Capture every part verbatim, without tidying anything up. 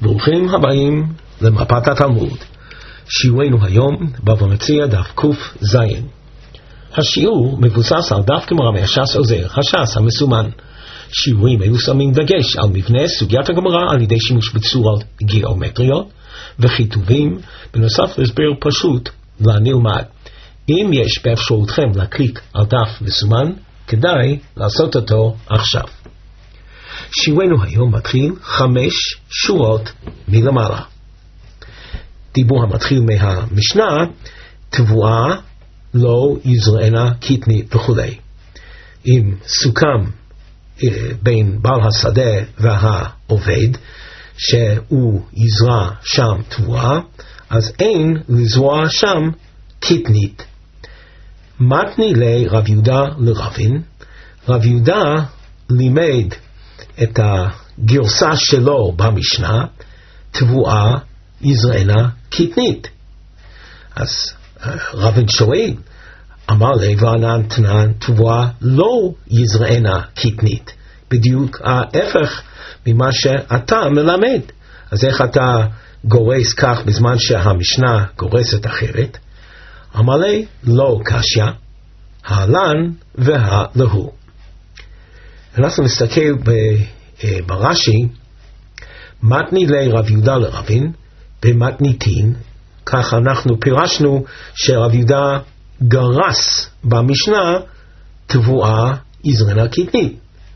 ברוכים הבאים למפת התלמוד. שיעורנו היום בבא מציעא דף קז. השיעור מבוסס על דף גמרא מהש"ס עוזר, הש"ס המסומן. שיעורים אלו שמים דגש על מבנה סוגיית הגמרא על ידי שימוש בצורות גיאומטריות וכיתובים, בנוסף להסבר פשוט לנלמד. אם יש באפשרותכם להקליק על דף מסומן, כדאי לעשות אותו עכשיו. שיעורנו היום מתחיל חמש שורות מלמעלה. דיבור המתחיל מהמשנה, תבואה לא יזרענה קטנית וכו'. אם סוכם בין בעל השדה והעובד שהוא יזרע שם תבואה, אז אין לזרוע שם קטנית. מתני לי רב יהודה לרבין. רב יהודה לימד את הגרסה שלו במשנה, תבואה יזרענה קטנית. אז רבין שואל, אמר לי וענן תנן, תבואה לא יזרענה קטנית, בדיוק ההפך ממה שאתה מלמד. אז איך אתה גורס כך בזמן שהמשנה גורסת אחרת? אמר לי, לא קשיא, הלן והלהו. אנחנו נסתכל ברש"י, מתני לי רב יהודה לרבין במתניתין, כך אנחנו פירשנו שרב יהודה גרס במשנה תבואה יזרענה קטנית.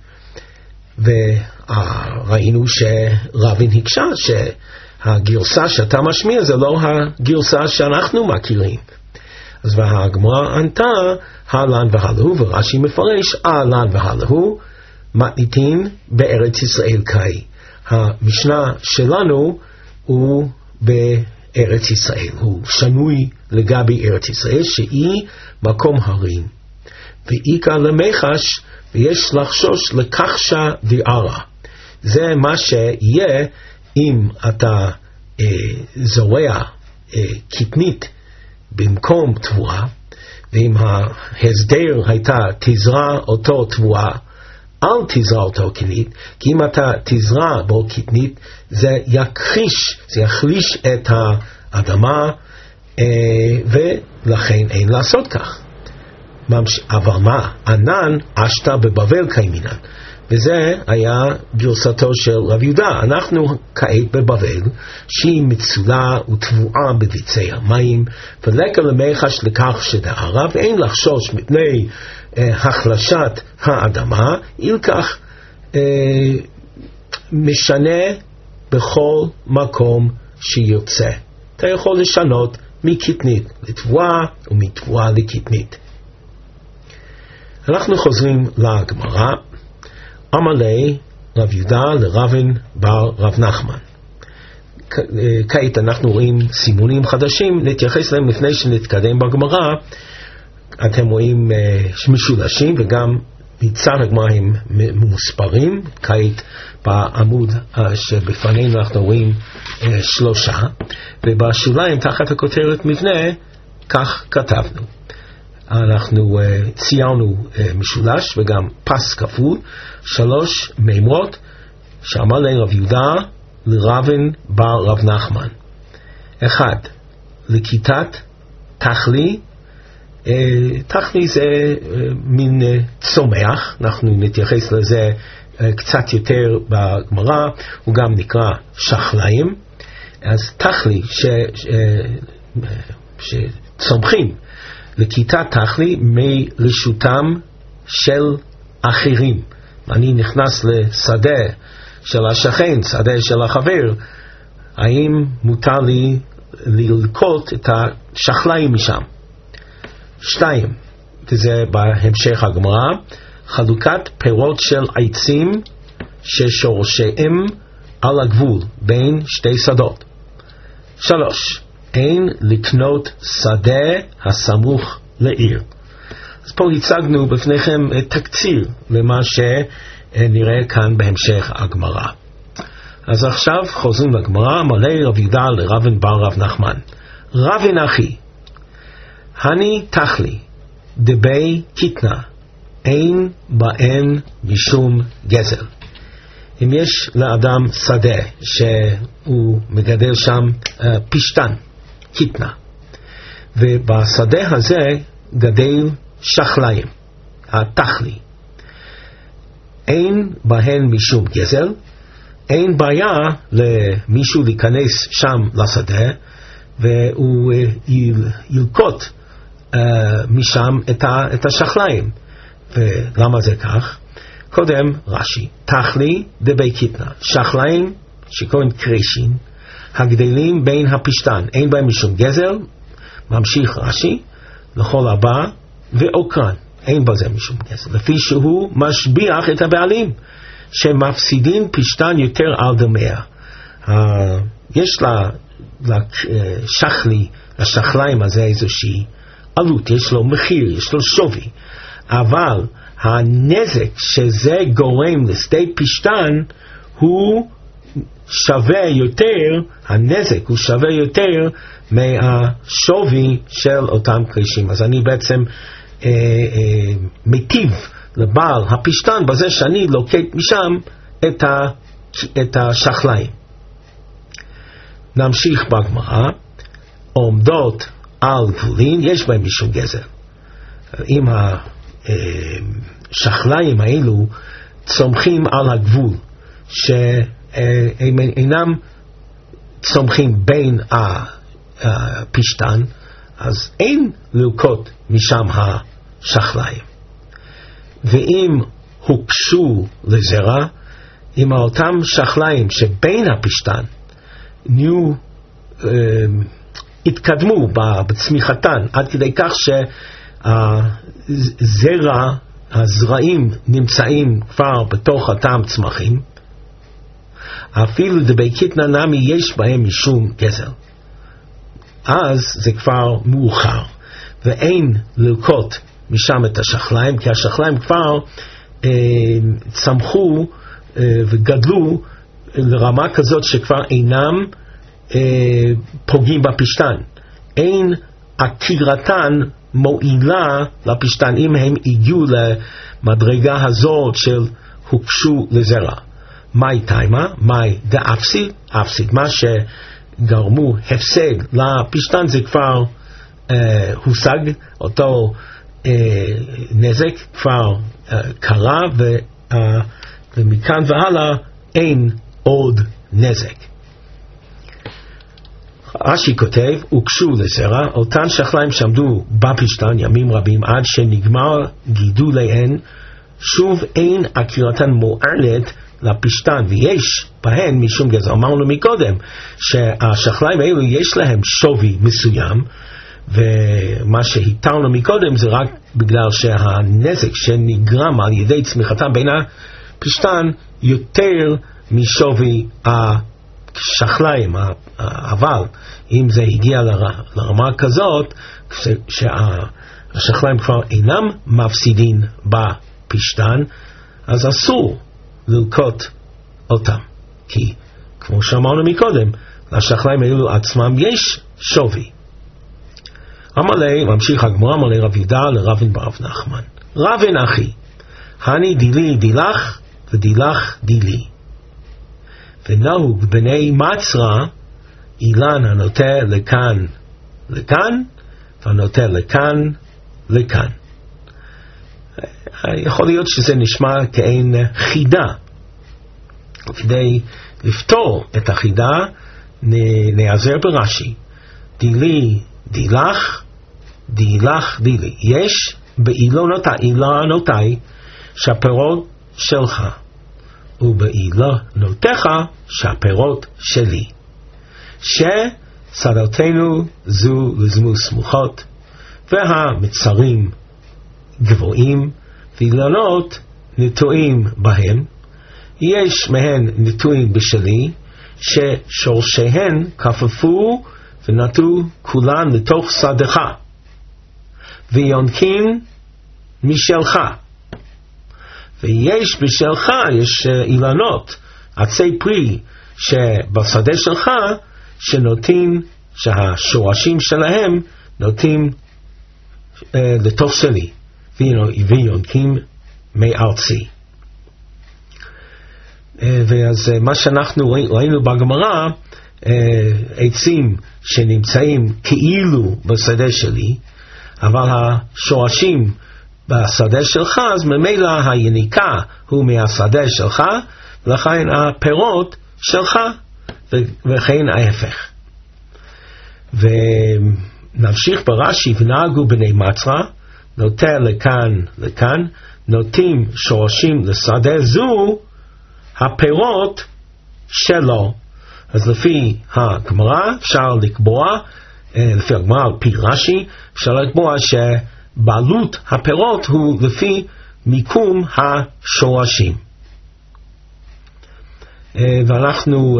וראינו שרבין הקשה שהגרסה שאתה משמיע זה לא הגרסה שאנחנו מכירים. אז והגמרא ענתה הלן והלהו, ורש"י מפרש הלן והלהו מתניתין בארץ ישראל קאי. המשנה שלנו הוא בארץ ישראל, הוא שנוי לגבי ארץ ישראל שהיא מקום הרים. ואיקה למחש, ויש לחשוש לקחשה וערה. זה מה שיהיה אם אתה אה, זורע אה, קטנית במקום תבואה, ואם ההסדר הייתה תזרע אותו תבואה, אל תזרע אותו קטנית, כי אם אתה תזרע בו קטנית, זה יכחיש, זה יחליש את האדמה, אה, ולכן אין לעשות כך. אבל מה? ענן עשתה בבבל קיימינן, וזה היה גרסתו של רב יהודה. אנחנו כעת בבבל שהיא מצולה ותבואה בביצי המים, ולקה למחש לכך שדערה, ואין לחשוש מפני אה, החלשת האדמה, אילכך אה, משנה בכל מקום שיוצא. אתה יכול לשנות מקטנית לתבואה ומתבואה לקטנית. אנחנו חוזרים לגמרא. אמר לי רב יהודה לרבין בר רב נחמן. כעת אנחנו רואים סימונים חדשים, נתייחס להם לפני שנתקדם בגמרא. אתם רואים משולשים וגם מצד הגמרא הם מוספרים. כעת בעמוד שבפנינו אנחנו רואים שלושה, ובשוליים תחת הכותרת מבנה כך כתבנו. אנחנו uh, ציירנו uh, משולש וגם פס כפול, שלוש מימרות שאמר לי רב יהודה לרבין בר רב נחמן. אחד, לכיתת תכלי. uh, תכלי זה uh, מין uh, צומח, אנחנו נתייחס לזה uh, קצת יותר בגמרא, הוא גם נקרא שחליים. אז תכלי ש, ש, uh, שצומחים לכיתת תכלי מרשותם של אחרים. אני נכנס לשדה של השכן, שדה של החבר, האם מותר לי ללקוט את השחליים משם? שתיים, וזה בהמשך הגמרא, חלוקת פירות של עצים ששורשיהם על הגבול בין שתי שדות. שלוש, אין לקנות שדה הסמוך לעיר. אז פה הצגנו בפניכם תקציר למה שנראה כאן בהמשך הגמרא. אז עכשיו חוזרים לגמרא. מלא רב יהודה לרבין בר רב נחמן. רבין אחי, הני תכלי דבי קטנה, אין בהן משום גזל. אם יש לאדם שדה שהוא מגדל שם uh, פשטן, קיטנה, ובשדה הזה גדל שחליים, התחלי, אין בהן משום גזל, אין בעיה למישהו להיכנס שם לשדה והוא ילקוט uh, משם את, ה, את השחליים. ולמה זה כך? קודם רש"י, תחלי דבי קיטנה, שחליים שקוראים קרשים, הגדלים בין הפשטן, אין בהם משום גזל, ממשיך רש"י, לכל הבא, ועוקרן, אין בזה משום גזל, לפי שהוא משביח את הבעלים, שמפסידים פשטן יותר על דמיה. Uh, יש לה, לשחלי, לשחליים הזה איזושהי עלות, יש לו מחיר, יש לו שווי, אבל הנזק שזה גורם לשדה פשטן הוא שווה יותר, הנזק הוא שווה יותר מהשווי של אותם קרשים. אז אני בעצם אה, אה, מטיב לבעל הפשטן בזה שאני לוקט משם את, ה, את השחליים. נמשיך בגמרא, עומדות על גבולין, יש בהם משום גזל. אם השחליים האלו צומחים על הגבול, שהם אינם צומחים בין הפשטן, אז אין ללקוט משם השחליים. ואם הוקשו לזרע, אם אותם שחליים שבין הפשטן נהיו, התקדמו בצמיחתן עד כדי כך שהזרע, הזרעים נמצאים כבר בתוך אותם צמחים, אפילו דבי קיטנה נמי יש בהם משום גזל, אז זה כבר מאוחר ואין ללקוט משם את השחליים, כי השחליים כבר אה, צמחו אה, וגדלו לרמה כזאת שכבר אינם אה, פוגעים בפשטן, אין עקירתן מועילה לפשטן אם הם הגיעו למדרגה הזאת של הוקשו לזרע. מהי תימה? מהי דאפסיד? אפסיד, מה שגרמו הפסד לפשטן זה כבר אה, הושג, אותו אה, נזק כבר אה, קרה, ו, אה, ומכאן והלאה אין עוד נזק. רש"י כותב, הוקשו לזרע, אותן שחליים שעמדו בפשטן ימים רבים עד שנגמר גידוליהן, שוב אין עקירתן מועלת לפשטן, ויש בהן משום גזל. אמרנו מקודם שהשחליים האלו יש להם שווי מסוים, ומה שהיתרנו מקודם זה רק בגלל שהנזק שנגרם על ידי צמיחתם בין הפשטן יותר משווי השחליים, אבל אם זה הגיע לרמה כזאת שהשחליים כבר אינם מפסידים בפשטן, אז אסור ללקוט אותם, כי כמו שאמרנו מקודם, לשחליים האלו עצמם יש שווי. אמר ממשיך הגמרא, אמר רב יהודה לרבן ברב נחמן, רבן אחי, הני דילי דילך ודילך דילי, ונהוג בני מצרה אילן הנוטה לכאן לכאן והנוטה לכאן לכאן. יכול להיות שזה נשמע כאין חידה. כדי לפתור את החידה נעזר ברש"י, דילי דילך דילך דילי. יש באילונותיי שהפירות שלך, ובאילונותיך שהפירות שלי, ששדותינו זו לזמו סמוכות, והמצרים גבוהים, ואילונות נטועים בהם, יש מהן נטועים בשלי, ששורשיהן כפפו ונטו כולן לתוך שדך, ויונקים משלך. ויש בשלך, יש אילנות, עצי פרי, שבשדה שלך, שנוטים, שהשורשים שלהם נוטים אה, לתוך שלי, ויונקים מארצי. ואז מה שאנחנו ראינו בגמרא, עצים שנמצאים כאילו בשדה שלי, אבל השורשים בשדה שלך, אז ממילא היניקה הוא מהשדה שלך, ולכן הפירות שלך, וכן ההפך. ונמשיך ברש"י, ונהגו בני מצרא, נוטה לכאן לכאן, נוטים שורשים לשדה זו, הפירות שלו. אז לפי הגמרא אפשר לקבוע, לפי הגמרא על פי רש"י, אפשר לקבוע שבעלות הפירות הוא לפי מיקום השורשים. ואנחנו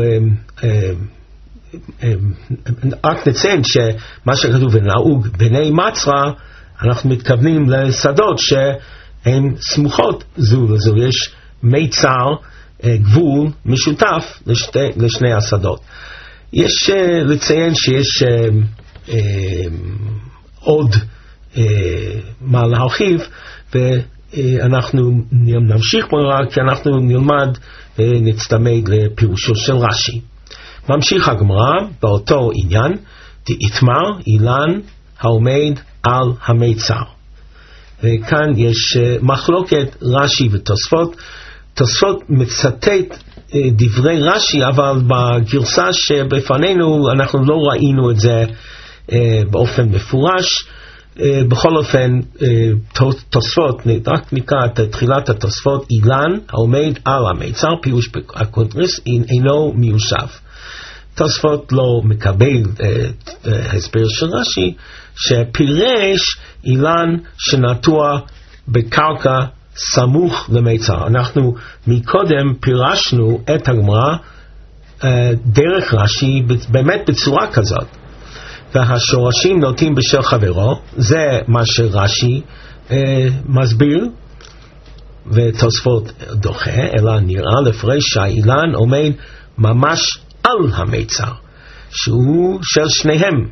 רק נציין שמה שכתוב ונהוג בני מצרא, אנחנו מתכוונים לשדות שהן סמוכות זו לזו, יש מיצר, גבול משותף לשתי, לשני השדות. יש uh, לציין שיש uh, uh, עוד uh, מה להרחיב, ואנחנו נמשיך בו, כי אנחנו נלמד ונצטמד לפירושו של רש"י. ממשיך הגמרא באותו עניין, דאיתמר אילן העומד על המיצר. וכאן יש uh, מחלוקת רש"י ותוספות. תוספות מצטט דברי רש"י, אבל בגרסה שבפנינו אנחנו לא ראינו את זה באופן מפורש. בכל אופן, תוספות, רק נקרא את תחילת התוספות, אילן העומד על המיצר, פירוש הקונטרס אינו מיושב. תוספות לא מקבל הסבר של רש"י, שפירש אילן שנטוע בקרקע סמוך למיצר. אנחנו מקודם פירשנו את הגמרא דרך רש"י באמת בצורה כזאת, והשורשים נוטים בשל חברו, זה מה שרש"י מסביר ותוספות דוחה, אלא נראה לפרש שהאילן עומד ממש על המיצר שהוא של שניהם,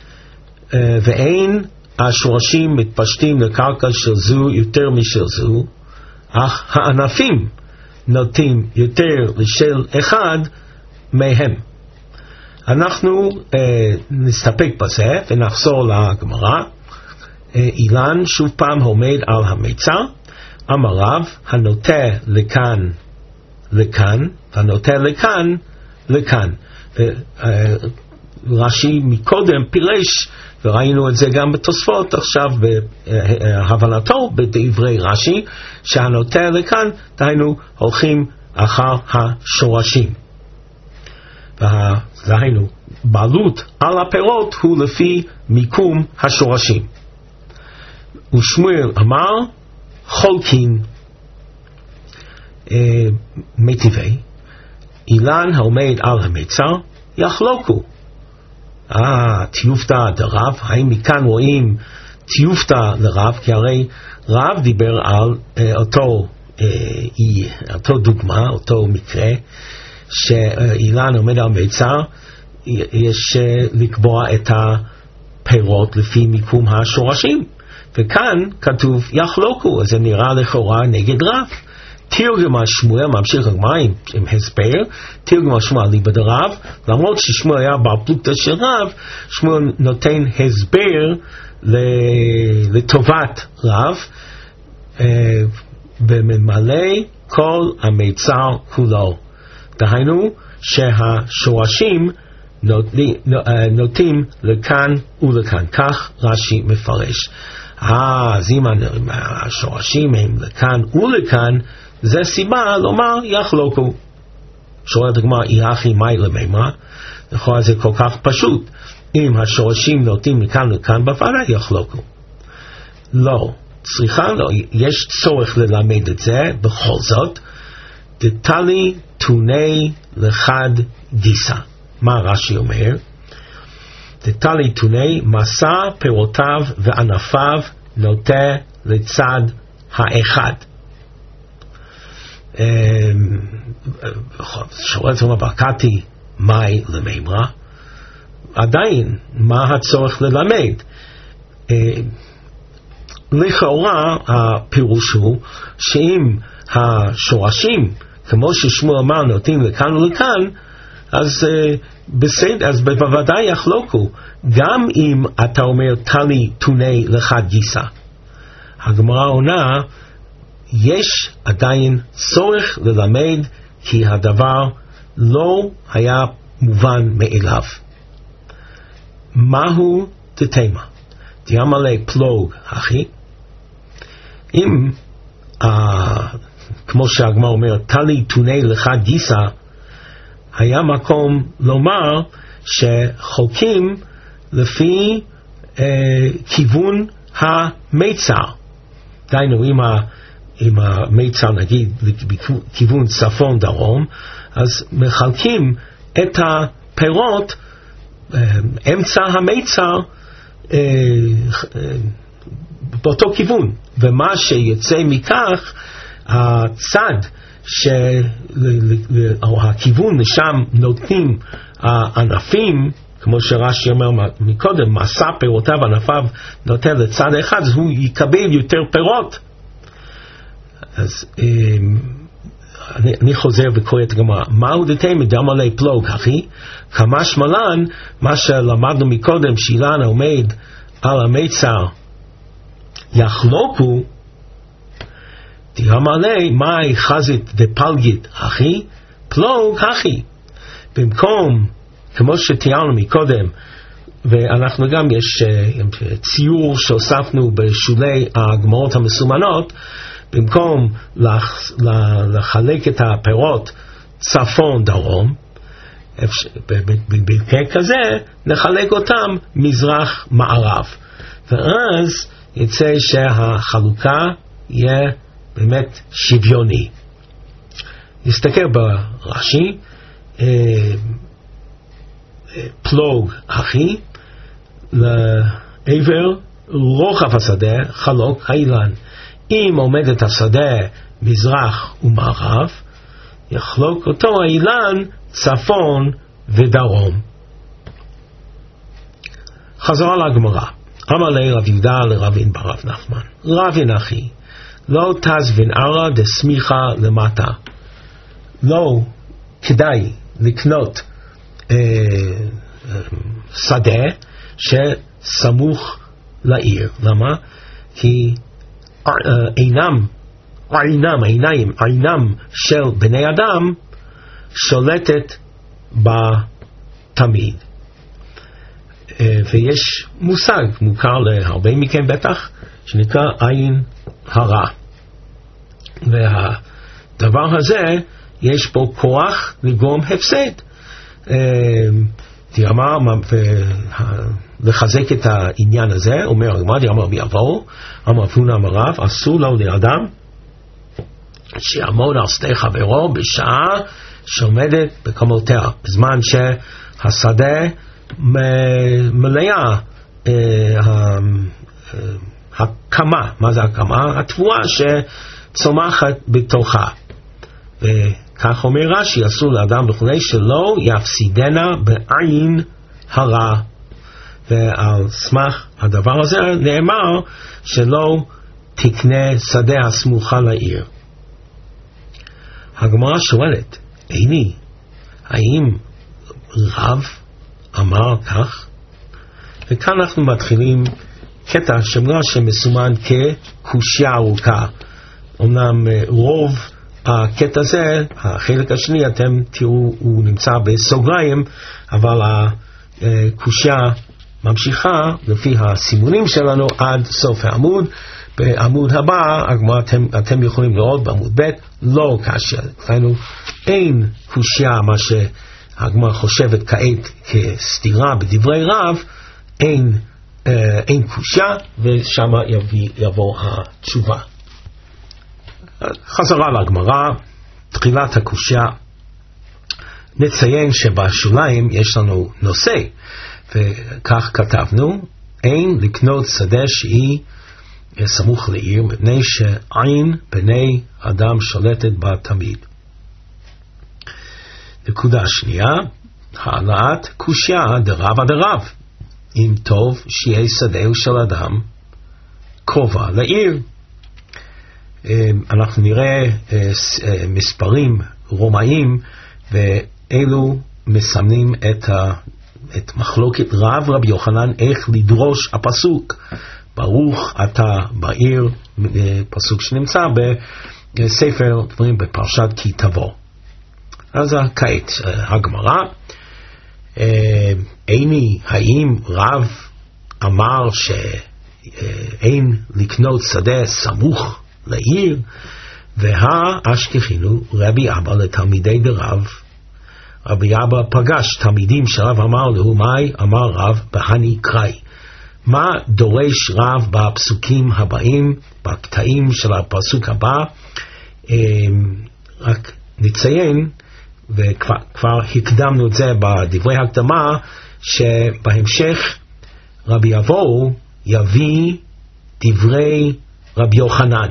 ואין השורשים מתפשטים לקרקע של זו יותר משל זו, אך הענפים נוטים יותר לשל אחד מהם. אנחנו אה, נסתפק בזה ונחזור לגמרא. אה, אילן שוב פעם עומד על המיצר, אמר רב, הנוטה לכאן לכאן, והנוטה לכאן לכאן. רש"י מקודם פירש, וראינו את זה גם בתוספות, עכשיו בהבנתו בדברי רש"י, שהנוטה לכאן, דהיינו הולכים אחר השורשים. דהיינו, בעלות על הפירות הוא לפי מיקום השורשים. ושמואל אמר, חולקין אה, מטיבי, אילן העומד על המיצר, יחלוקו. אה, תיופתא דרב, האם מכאן רואים תיופתא לרב? כי הרי רב דיבר על אה, אותו, אה, אותו דוגמה, אותו מקרה, שאילן עומד על מיצר, יש אה, לקבוע את הפירות לפי מיקום השורשים. וכאן כתוב יחלוקו, אז זה נראה לכאורה נגד רב. תרגמה שמואל, ממשיך הגמרא עם הסבר, תרגמה שמואל ליבא דרב, למרות ששמואל היה בעל פלוגתא של רב, שמואל נותן הסבר לטובת רב, וממלא כל המיצר כולו. דהיינו שהשורשים נוטים לכאן ולכאן, כך רש"י מפרש. אז אם השורשים הם לכאן ולכאן, זה סיבה לומר יחלוקו. שואלת הגמרא, יחי מאי למימרא? לכאורה זה כל כך פשוט. אם השורשים נוטים מכאן לכאן, בוודאי יחלוקו. לא, צריכה, לא, יש צורך ללמד את זה, בכל זאת, דתלי תוני לחד גיסא. מה רש"י אומר? דתלי תוני, מסע פירותיו וענפיו נוטה לצד האחד. שואלת אומר, ברכתי מאי למימרא? עדיין, מה הצורך ללמד? לכאורה הפירוש הוא שאם השורשים כמו ששמואל אמר נוטים לכאן ולכאן, אז uh, בסדר, אז בוודאי יחלוקו, גם אם אתה אומר תלי תוני לחד גיסה. הגמרא עונה, יש עדיין צורך ללמד, כי הדבר לא היה מובן מאליו. מהו תתמה? תיאמלה פלוג, אחי. אם, uh, כמו שהגמרא אומר, תלי תוני לחד גיסה, היה מקום לומר שחולקים לפי אה, כיוון המיצר. דיינו, אם, ה, אם המיצר נגיד בכיוון צפון דרום, אז מחלקים את הפירות, אה, אמצע המיצר, אה, אה, באותו כיוון. ומה שיצא מכך, הצד, או הכיוון לשם נותנים ענפים, כמו שרש"י אומר מקודם, מסע פירותיו ענפיו נותן לצד אחד, אז הוא יקבל יותר פירות. אז אני, אני חוזר וקורא את הגמרא, מהו דתימה דאמרי פלוג, אחי? כמה שמלן, מה שלמדנו מקודם, שאילן עומד על המיצר, יחלוקו, תיאמלה, מאי חזית דפלגית, אחי? פלוג, אחי. במקום, כמו שתיארנו מקודם, ואנחנו גם, יש uh, ציור שהוספנו בשולי הגמרות המסומנות, במקום לח, לחלק את הפירות צפון דרום, במקרה כזה, נחלק אותם מזרח מערב. ואז יצא שהחלוקה יהיה באמת שוויוני. נסתכל ברש"י, אה, אה, פלוג אחי, לעבר רוחב השדה חלוק האילן. אם עומדת השדה מזרח ומערב, יחלוק אותו האילן צפון ודרום. חזרה לגמרא. אמר לי רב יהודה לרבין ברב נחמן, רבין אחי, לא תזבין ערה דסמיכה למטה. לא כדאי לקנות אה, אה, שדה שסמוך לעיר. למה? כי אה, אינם, עינם, עיניים, עינם של בני אדם שולטת בתמיד. אה, ויש מושג מוכר להרבה מכם בטח, שנקרא עין הרע. והדבר הזה, יש בו כוח לגרום הפסד. תיאמר, לחזק את העניין הזה, אומר הגמרא, תיאמר ביבוא, אמר פונה אמריו, אסור לו לאדם שיעמוד על שדה חברו בשעה שעומדת בקומותיה, בזמן שהשדה מלאה הקמה. מה זה הקמה? התבואה שצומחת בתוכה. וכך אומר רש"י, אסור לאדם וכולי שלא יפסידנה בעין הרע. ועל סמך הדבר הזה נאמר שלא תקנה שדה הסמוכה לעיר. הגמרא שואלת, איני, האם רב אמר כך? וכאן אנחנו מתחילים קטע שמראה שמסומן כקושיה ארוכה. אמנם רוב הקטע הזה, החלק השני, אתם תראו, הוא נמצא בסוגריים, אבל הקושיה ממשיכה לפי הסימונים שלנו עד סוף העמוד. בעמוד הבא, אתם, אתם יכולים לראות בעמוד ב' לא קשה. כלומר, אין קושיה, מה שהגמרא חושבת כעת כסתירה בדברי רב, אין אין קושיה, ושם יבוא התשובה. חזרה לגמרא, תחילת הקושיה. נציין שבשוליים יש לנו נושא, וכך כתבנו, אין לקנות שדה שהיא סמוך לעיר, מפני שעין בני אדם שולטת בה תמיד. נקודה שנייה, העלאת קושיה דרבא דרב. אם טוב שיהיה שדהו של אדם קרובה לעיר. אנחנו נראה מספרים הרומאים, ואלו מסמנים את, ה, את מחלוקת רב רבי יוחנן איך לדרוש הפסוק ברוך אתה בעיר, פסוק שנמצא בספר דברים בפרשת כי תבוא. אז כעת הגמרא, איני האם רב אמר שאין לקנות שדה סמוך לעיר, והאשכחינו רבי אבא לתלמידי דרב. רבי אבא פגש תלמידים שרב אמר לו, מאי אמר רב בהני קראי, מה דורש רב בפסוקים הבאים, בקטעים של הפסוק הבא. רק נציין, וכבר הקדמנו את זה בדברי הקדמה, שבהמשך רבי אבו יביא דברי רבי יוחנן.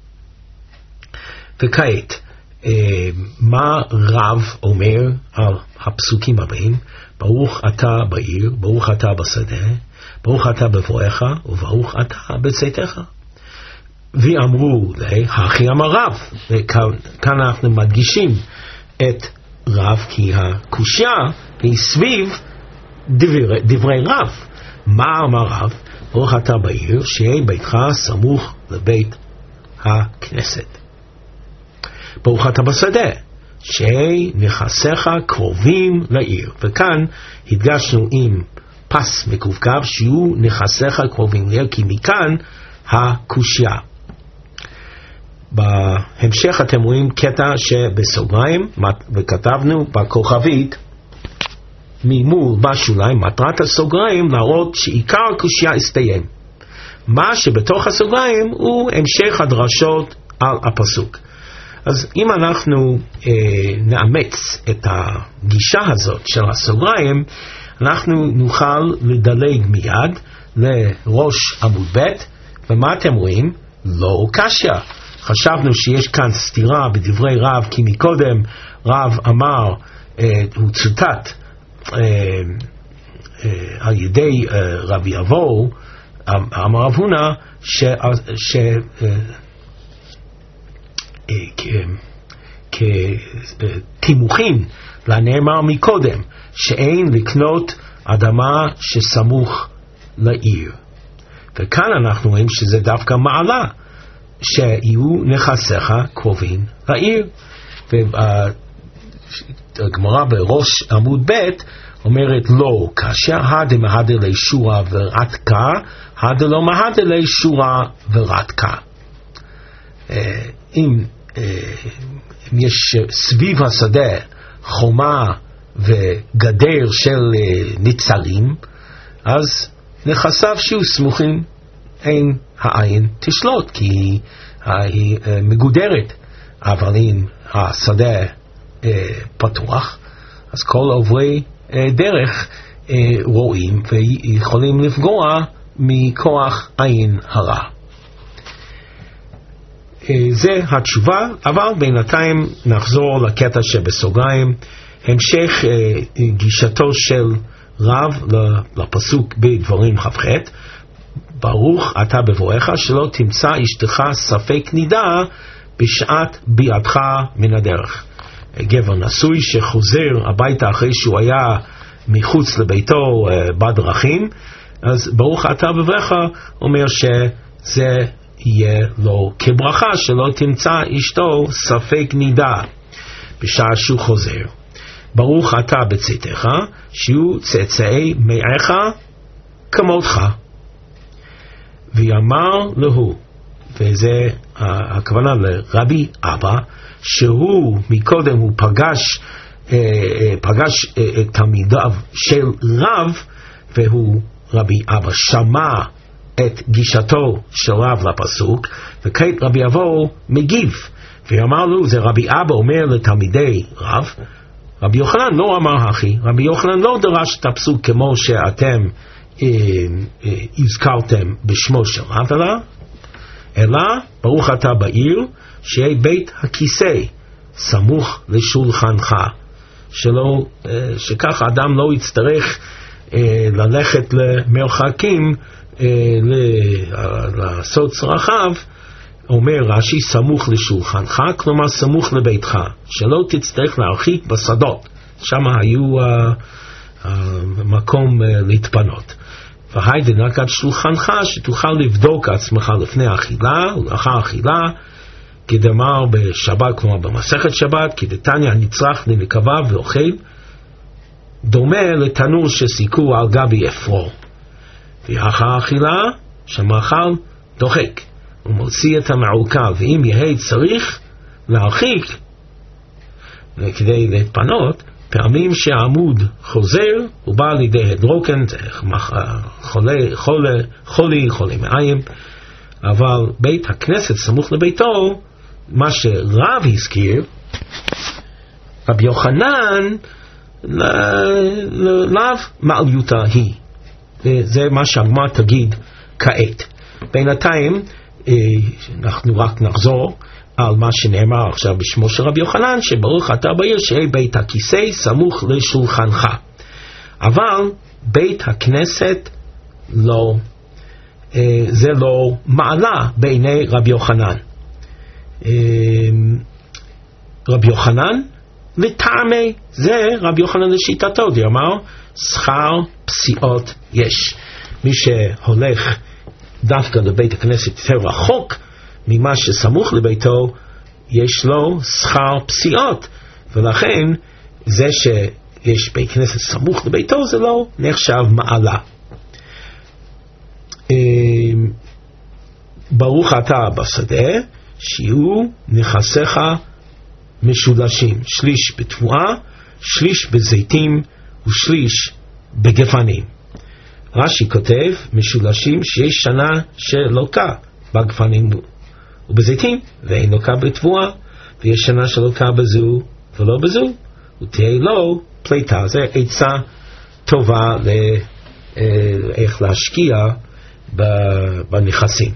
וכעת, מה רב אומר על הפסוקים הבאים? ברוך אתה בעיר, ברוך אתה בשדה, ברוך אתה בבואך, וברוך אתה בצאתך. ואמרו לה, הכי אמר רב. וכאן אנחנו מדגישים את רב, כי הקושיה היא סביב דברי, דברי רב. מה אמר רב? ברוך אתה בעיר, שיהיה ביתך סמוך לבית הכנסת. ברוך אתה בשדה, שיהיה נכסיך קרובים לעיר. וכאן הדגשנו עם פס מקווקו שיהיו נכסיך קרובים לעיר, כי מכאן הקושיה. בהמשך אתם רואים קטע שבסוגריים, וכתבנו בכוכבית ממול בשוליים, מטרת הסוגריים להראות שעיקר הקושיה הסתיים. מה שבתוך הסוגריים הוא המשך הדרשות על הפסוק. אז אם אנחנו אה, נאמץ את הגישה הזאת של הסוגריים, אנחנו נוכל לדלג מיד לראש עמוד ב', ומה אתם רואים? לא קשיא. חשבנו שיש כאן סתירה בדברי רב, כי מקודם רב אמר, אה, הוא צוטט אה, אה, על ידי אה, רבי אבו, אמר רב הונא, ש... ש אה, כתימוכין לנאמר מקודם, שאין לקנות אדמה שסמוך לעיר. וכאן אנחנו רואים שזה דווקא מעלה, שיהיו נכסיך קרובים לעיר. והגמרא בראש עמוד ב' אומרת לא קשיא, הדה מהדה לישורה ורתקה, הדה לא מהדה לישורה ורתקה. אם אם יש סביב השדה חומה וגדר של ניצלים, אז נכסיו שיהיו סמוכים, אין העין תשלוט, כי היא מגודרת. אבל אם השדה פתוח, אז כל עוברי דרך רואים ויכולים לפגוע מכוח עין הרע. זה התשובה, אבל בינתיים נחזור לקטע שבסוגריים, המשך גישתו של רב לפסוק בדברים כ"ח, ברוך אתה בבואך שלא תמצא אשתך ספק נידה בשעת ביאתך מן הדרך. גבר נשוי שחוזר הביתה אחרי שהוא היה מחוץ לביתו בדרכים, אז ברוך אתה בבואך אומר שזה יהיה לו כברכה שלא תמצא אשתו ספק נידה בשעה שהוא חוזר. ברוך אתה בצאתך שיהיו צאצאי מאיך כמותך. ויאמר לו, וזה הכוונה לרבי אבא, שהוא מקודם הוא פגש פגש את תלמידיו של רב, והוא רבי אבא שמע את גישתו של רב לפסוק, וכעת רבי אבו מגיב ואמר לו, זה רבי אבא אומר לתלמידי רב. רבי יוחנן לא אמר אחי, רבי יוחנן לא דרש את הפסוק כמו שאתם אה, אה, הזכרתם בשמו של רב, אלא, אלא ברוך אתה בעיר שיהיה בית הכיסא סמוך לשולחנך, שלא, אה, שכך אדם לא יצטרך אה, ללכת למרחקים לעשות צרכיו אומר רש"י סמוך לשולחנך, כלומר סמוך לביתך, שלא תצטרך להרחיק בשדות, שם היו uh, uh, מקום uh, להתפנות. והיידנק עד שולחנך, שתוכל לבדוק עצמך לפני אכילה ולאחר אכילה, כדאמר בשבת, כלומר במסכת שבת, כדתניא נצרך לנקבה ואוכל, דומה לתנור שסיכו על גבי אפרור. ואחר אכילה, שהמאכל דוחק, הוא מוציא את המעוקל, ואם יהיה צריך להרחיק, וכדי להתפנות, פעמים שהעמוד חוזר, הוא בא לידי הדרוקן, חולי, חולי, חולי, חולי מעיים, אבל בית הכנסת סמוך לביתו, מה שרב הזכיר, רבי יוחנן, לאו מעליותה היא. זה מה שהגמרא תגיד כעת. בינתיים, אנחנו רק נחזור על מה שנאמר עכשיו בשמו של רבי יוחנן, שברוך אתה בעיר שיהיה בית הכיסא סמוך לשולחנך. אבל בית הכנסת לא, זה לא מעלה בעיני רבי יוחנן. רבי יוחנן לטעמי, זה רבי יוחנן לשיטתו, אמר שכר פסיעות יש. מי שהולך דווקא לבית הכנסת יותר רחוק ממה שסמוך לביתו, יש לו שכר פסיעות, ולכן זה שיש בית כנסת סמוך לביתו זה לא נחשב מעלה. ברוך אתה בשדה שיהיו נכסיך משולשים, שליש בתבואה, שליש בזיתים ושליש בגפנים. רש"י כותב משולשים שיש שנה שלוקה בגפנים ובזיתים ואין לוקה בתבואה, ויש שנה שלוקה בזו ולא בזו, ותהיה לו פליטה. זה עצה טובה לאיך להשקיע בנכסים.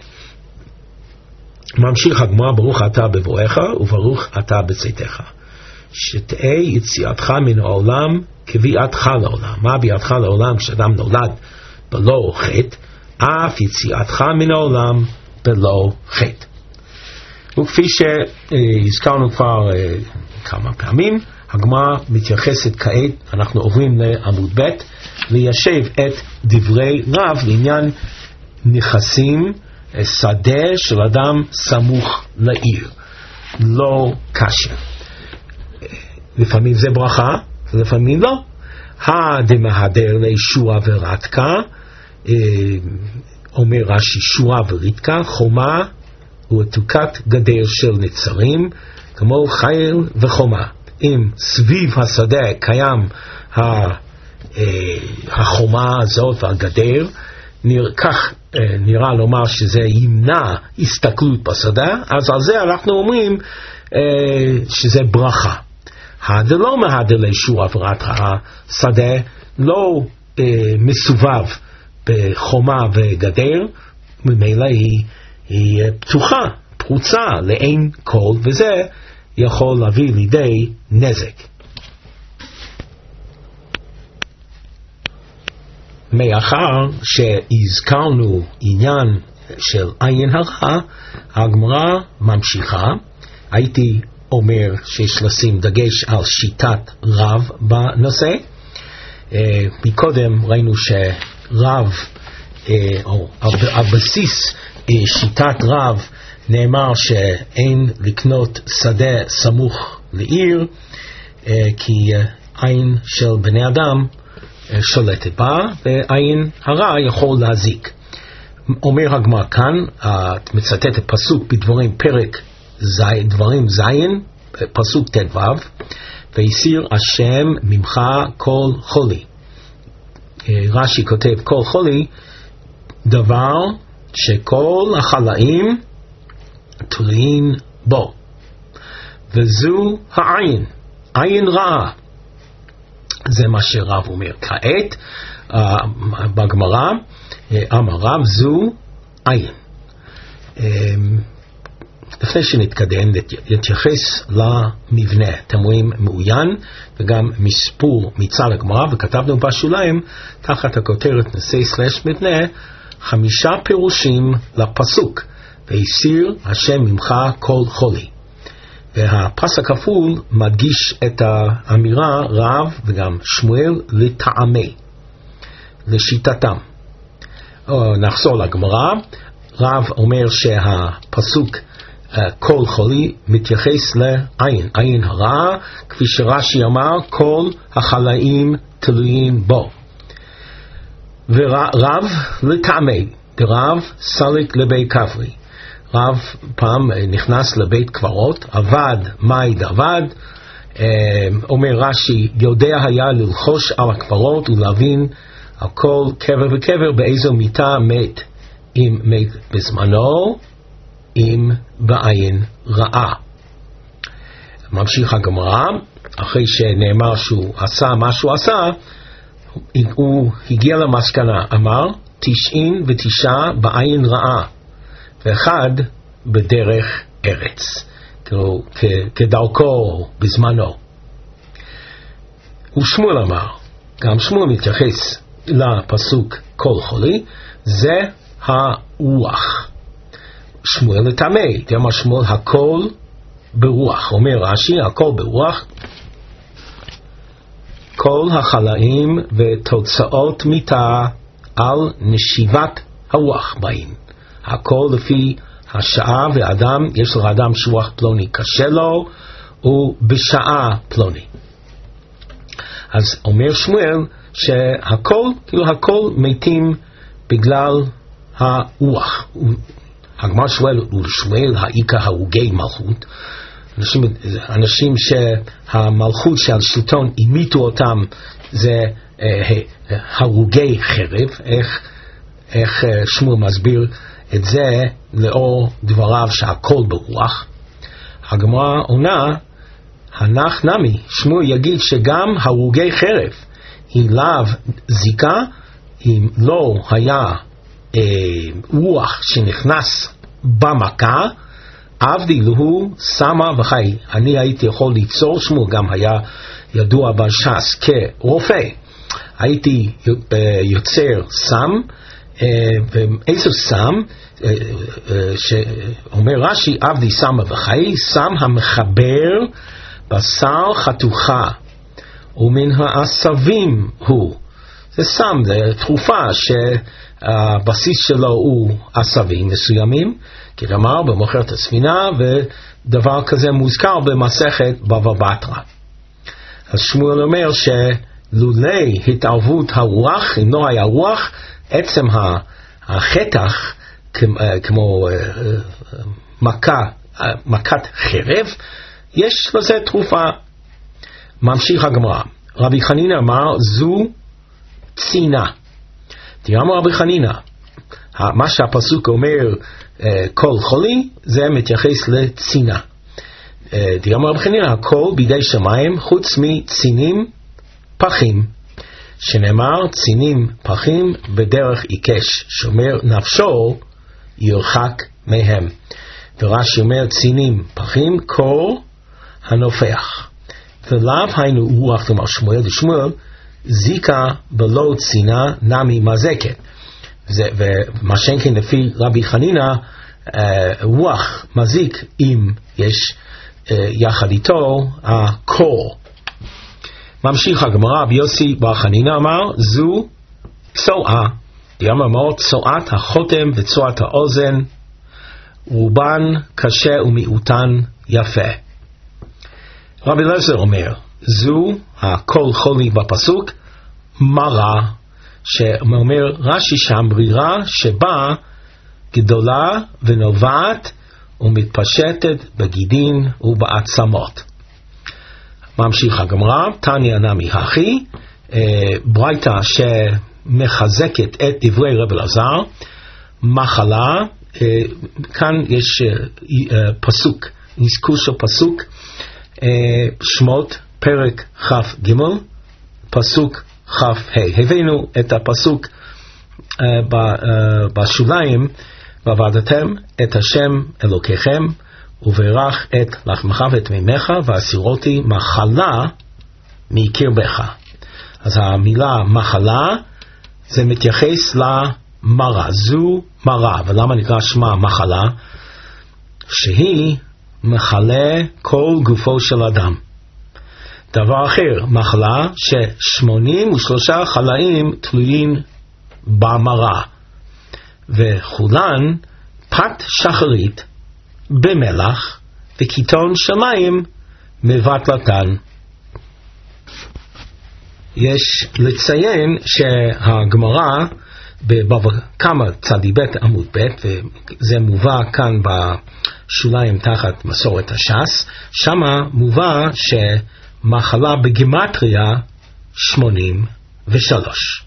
ממשיך הגמרא, ברוך אתה בבואך וברוך אתה בצאתך, שתהא יציאתך מן העולם כביאתך לעולם. מה ביאתך לעולם? כשאדם נולד בלא חטא, אף יציאתך מן העולם בלא חטא. וכפי שהזכרנו כבר כמה פעמים, הגמרא מתייחסת כעת, אנחנו עוברים לעמוד ב', ליישב את דברי רב לעניין נכסים, שדה של אדם סמוך לעיר, לא קשה. לפעמים זה ברכה, לפעמים לא. הדמהדר לישוע ורתקה, אומר רש"י שוע ורתקה, חומה ותוקת גדר של נצרים, כמו חיל וחומה. אם סביב השדה קיים החומה הזאת והגדר, כך נראה לומר שזה ימנע הסתכלות בשדה, אז על זה אנחנו אומרים שזה ברכה. הדלא מהדר לישוע ורתקה, השדה לא מסובב בחומה וגדר, ממילא היא, היא פתוחה, פרוצה לאין כל, וזה יכול להביא לידי נזק. מאחר שהזכרנו עניין של עין הרע, הגמרא ממשיכה. הייתי אומר שיש לשים דגש על שיטת רב בנושא. מקודם ראינו שרב, או על בסיס שיטת רב, נאמר שאין לקנות שדה סמוך לעיר, כי עין של בני אדם שולטת בה, ועין הרע יכול להזיק. אומר הגמרא כאן, את מצטטת פסוק בדברים פרק זי, דברים זין, פסוק ת' ו', והסיר השם ממך כל חולי. רש"י כותב כל חולי, דבר שכל החלאים תלויים בו, וזו העין, עין רעה. זה מה שרב אומר כעת uh, בגמרא, אמר רב זו עין. Um, לפני שנתקדם נתייחס למבנה. אתם רואים מעוין וגם מספור מצד הגמרא, וכתבנו בשוליים תחת הכותרת נושא סלש מבנה חמישה פירושים לפסוק, והסיר השם ממך כל חולי. והפסק כפול מדגיש את האמירה רב וגם שמואל לטעמי, לשיטתם. נחזור לגמרא. רב אומר שהפסוק כל חולי מתייחס לעין, עין הרע, כפי שרש"י אמר, כל החלאים תלויים בו. ורב לטעמי, דרב סליק לבית כפרי. רב פעם נכנס לבית קברות, עבד, מעיד עבד, אומר רש"י, יודע היה ללחוש על הקברות ולהבין על כל קבר וקבר באיזו מיטה מת, אם מת בזמנו, אם בעין רעה. ממשיך הגמרא, אחרי שנאמר שהוא עשה מה שהוא עשה, הוא הגיע למסקנה, אמר, תשעים ותשעה בעין רעה, ואחד בדרך ארץ, כאילו, כדרכו בזמנו. ושמואל אמר, גם שמואל מתייחס לפסוק כל חולי, זה הרוח. שמואל לטמא, תאמר שמואל הכל ברוח, אומר רש"י, הכל ברוח, כל החלאים ותוצאות מיתה על נשיבת הרוח באים. הכל לפי השעה, ואדם, יש לו אדם שרוח פלוני קשה לו, ובשעה פלוני. אז אומר שמואל שהכל, כאילו הכל מתים בגלל הרוח. הגמרא שואל, ושמואל העיקר הרוגי מלכות, אנשים, אנשים שהמלכות של שלטון המיתו אותם, זה אה, הרוגי חרב. איך, איך שמואל מסביר את זה לאור דבריו שהכל ברוח? הגמרא עונה, הנח נמי, שמואל יגיד שגם הרוגי חרב, אם לאו זיקה, אם לא היה אה, רוח שנכנס במכה, עבדי לו שמה וחי. אני הייתי יכול ליצור, שמואל גם היה ידוע בש"ס כרופא, הייתי יוצר סם, ואיזה סם, שאומר רש"י, עבדי שמה וחי, סם המחבר בשר חתוכה, ומן העשבים הוא. זה סם, זה תרופה שהבסיס שלו הוא עשבים מסוימים, כלומר במוכרת הספינה, ודבר כזה מוזכר במסכת בבא בתרא. אז שמואל אומר שלולי התערבות הרוח, אם לא היה רוח, עצם החתך כמו מכה, מכת חרב, יש לזה תרופה. ממשיך הגמרא, רבי חנינא אמר זו צינה. תראו רבי חנינא, מה שהפסוק אומר כל חולי, זה מתייחס לצינה. תראו רבי חנינא, הכל בידי שמיים חוץ מצינים פחים, שנאמר צינים פחים בדרך עיקש, שאומר נפשו ירחק מהם. ורש"י אומר צינים פחים קור הנופח. ולאו היינו רוח, כלומר שמואל ושמואל, זיקה בלא צינה נמי מזקת. ומה שאין לפי רבי חנינא, רוח מזיק אם יש יחד איתו הקור. ממשיך הגמרא, רבי יוסי בר חנינא אמר זו צועה. דיאמר אמר צועת החותם וצועת האוזן, רובן קשה ומיעוטן יפה. רבי אלעזר אומר זו הכל חולי בפסוק מרה, שאומר רש"י שהמרירה שבה גדולה ונובעת ומתפשטת בגידין ובעצמות. ממשיך הגמרא, תניא נמי הכי, ברייתא שמחזקת את דברי רבי אלעזר, מחלה, כאן יש פסוק, נזכור של פסוק, שמות פרק כ"ג, פסוק כ"ה. הבאנו את הפסוק בשוליים, ועבדתם את השם אלוקיכם, וברך את לחמך ואת מימיך, והסירותי מחלה מקרבך. אז המילה מחלה זה מתייחס מרה. זו מרה. ולמה נקרא שמה מחלה? שהיא מחלה כל גופו של אדם. דבר אחר, מחלה ש-שמונים ושלושה חלאים תלויים במרה, וכולן פת שחרית במלח וקיטון של מים מבטלתן. יש לציין שהגמרא בבבא קמא צדיק ב' עמוד ב', וזה מובא כאן בשוליים תחת מסורת הש"ס, שמה מובא שמחלה בגימטריה שמונים ושלוש.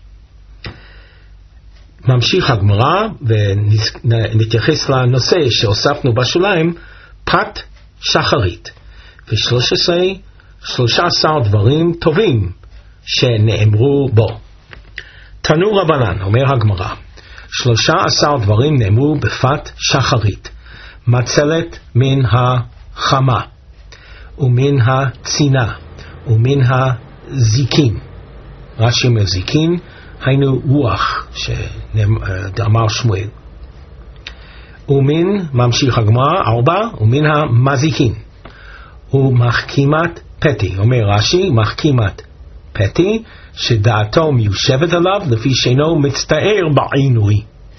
ממשיך הגמרא ונתייחס לנושא שהוספנו בשוליים, פת שחרית, ושלוש עשרה, שלושה עשר דברים טובים שנאמרו בו. תנו רבנן, אומר הגמרא, שלושה עשר דברים נאמרו בפת שחרית: מצלת מן החמה, ומן הצינה, ומן הזיקין. רש"י אומר זיקין, היינו רוח שאמר שמואל. ומן, ממשיך הגמרא, ארבע, ומן המזיקין, ומחכימת פתי. אומר רש"י, מחכימת פתי, שדעתו מיושבת עליו לפי שאינו מצטער בעינוי.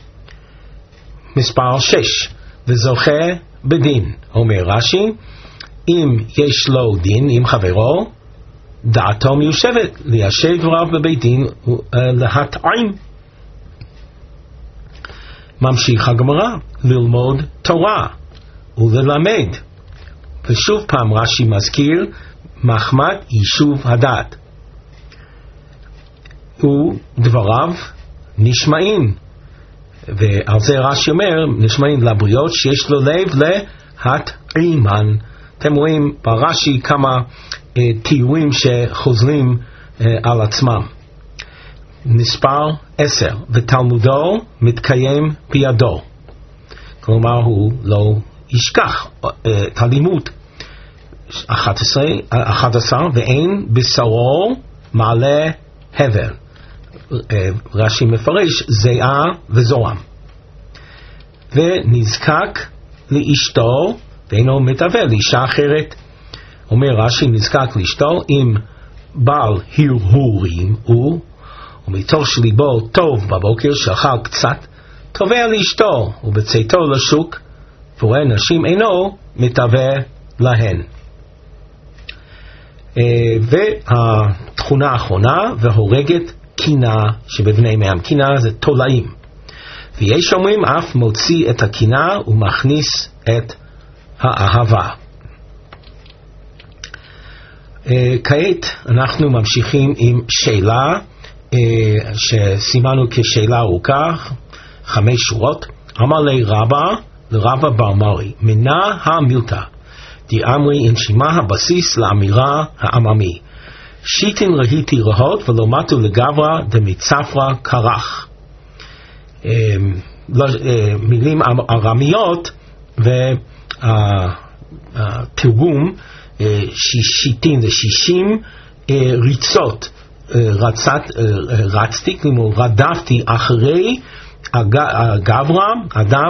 מספר שש, וזוכה בדין. אומר רש"י, אם יש לו דין עם חברו, דעתו מיושבת ליישב דבריו בבית דין להטעים. ממשיך הגמרא, ללמוד תורה וללמד. ושוב פעם רש"י מזכיר מחמת יישוב הדעת, ודבריו נשמעים, ועל זה רש"י אומר נשמעים לבריות שיש לו לב להטעימן. אתם רואים ברש"י כמה אה, תיאורים שחוזרים אה, על עצמם. מספר עשר, ותלמודו מתקיים בידו, כלומר הוא לא ישכח אה, את הלימוד. אחת עשרה, אחת עשרה, ואין בשרו מעלה הבל. אה, רש"י מפרש זיעה וזוהם. ונזקק לאשתו ואינו מתאבל לאישה אחרת. אומר רש"י, נזקק לאשתו אם בעל הרהורים הוא, ומתוך שליבו טוב בבוקר שאכל קצת, תובע לאשתו, ובצאתו לשוק ורואה נשים אינו מתאבל להן. והתכונה האחרונה, והורגת קינה שבבני מים. קינה זה תולעים, ויש אומרים אף מוציא את הקינה ומכניס את האהבה. Uh, כעת אנחנו ממשיכים עם שאלה uh, שסימנו כשאלה ארוכה, חמש שורות. אמר לי רבא לרבא בר מרי, מנה המילתא דאמרי אינשימה הבסיס לאמירה העממי, שיטין ראיתי רהות ולא מתו לגברא דמצפרא קרח. uh, לא, uh, מילים ארמיות, ו התרגום שישים זה שישים ריצות, רצת, רצתי, כמו רדפתי אחרי הגברא, אדם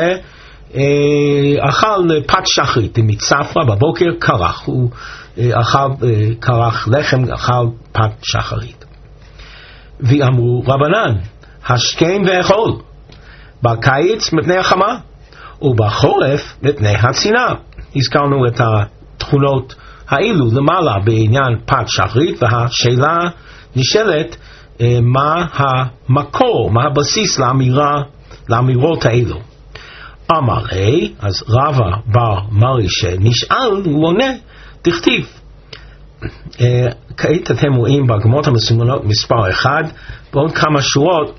שאכל פת שחרית מצפרא בבוקר קרח, הוא אכל קרח לחם, אכל פת שחרית. ואמרו רבנן, השכם ואכול, בקיץ מפני החמה ובחורף מפני הצינה. הזכרנו את התכונות האלו למעלה בעניין פת שחרית, והשאלה נשאלת מה המקור, מה הבסיס לאמירה, לאמירות האלו. אמר לי, אז רבא בר מרי שנשאל, הוא עונה, תכתיב. כעת אתם רואים בגמרות המסומנות מספר אחד, בעוד כמה שורות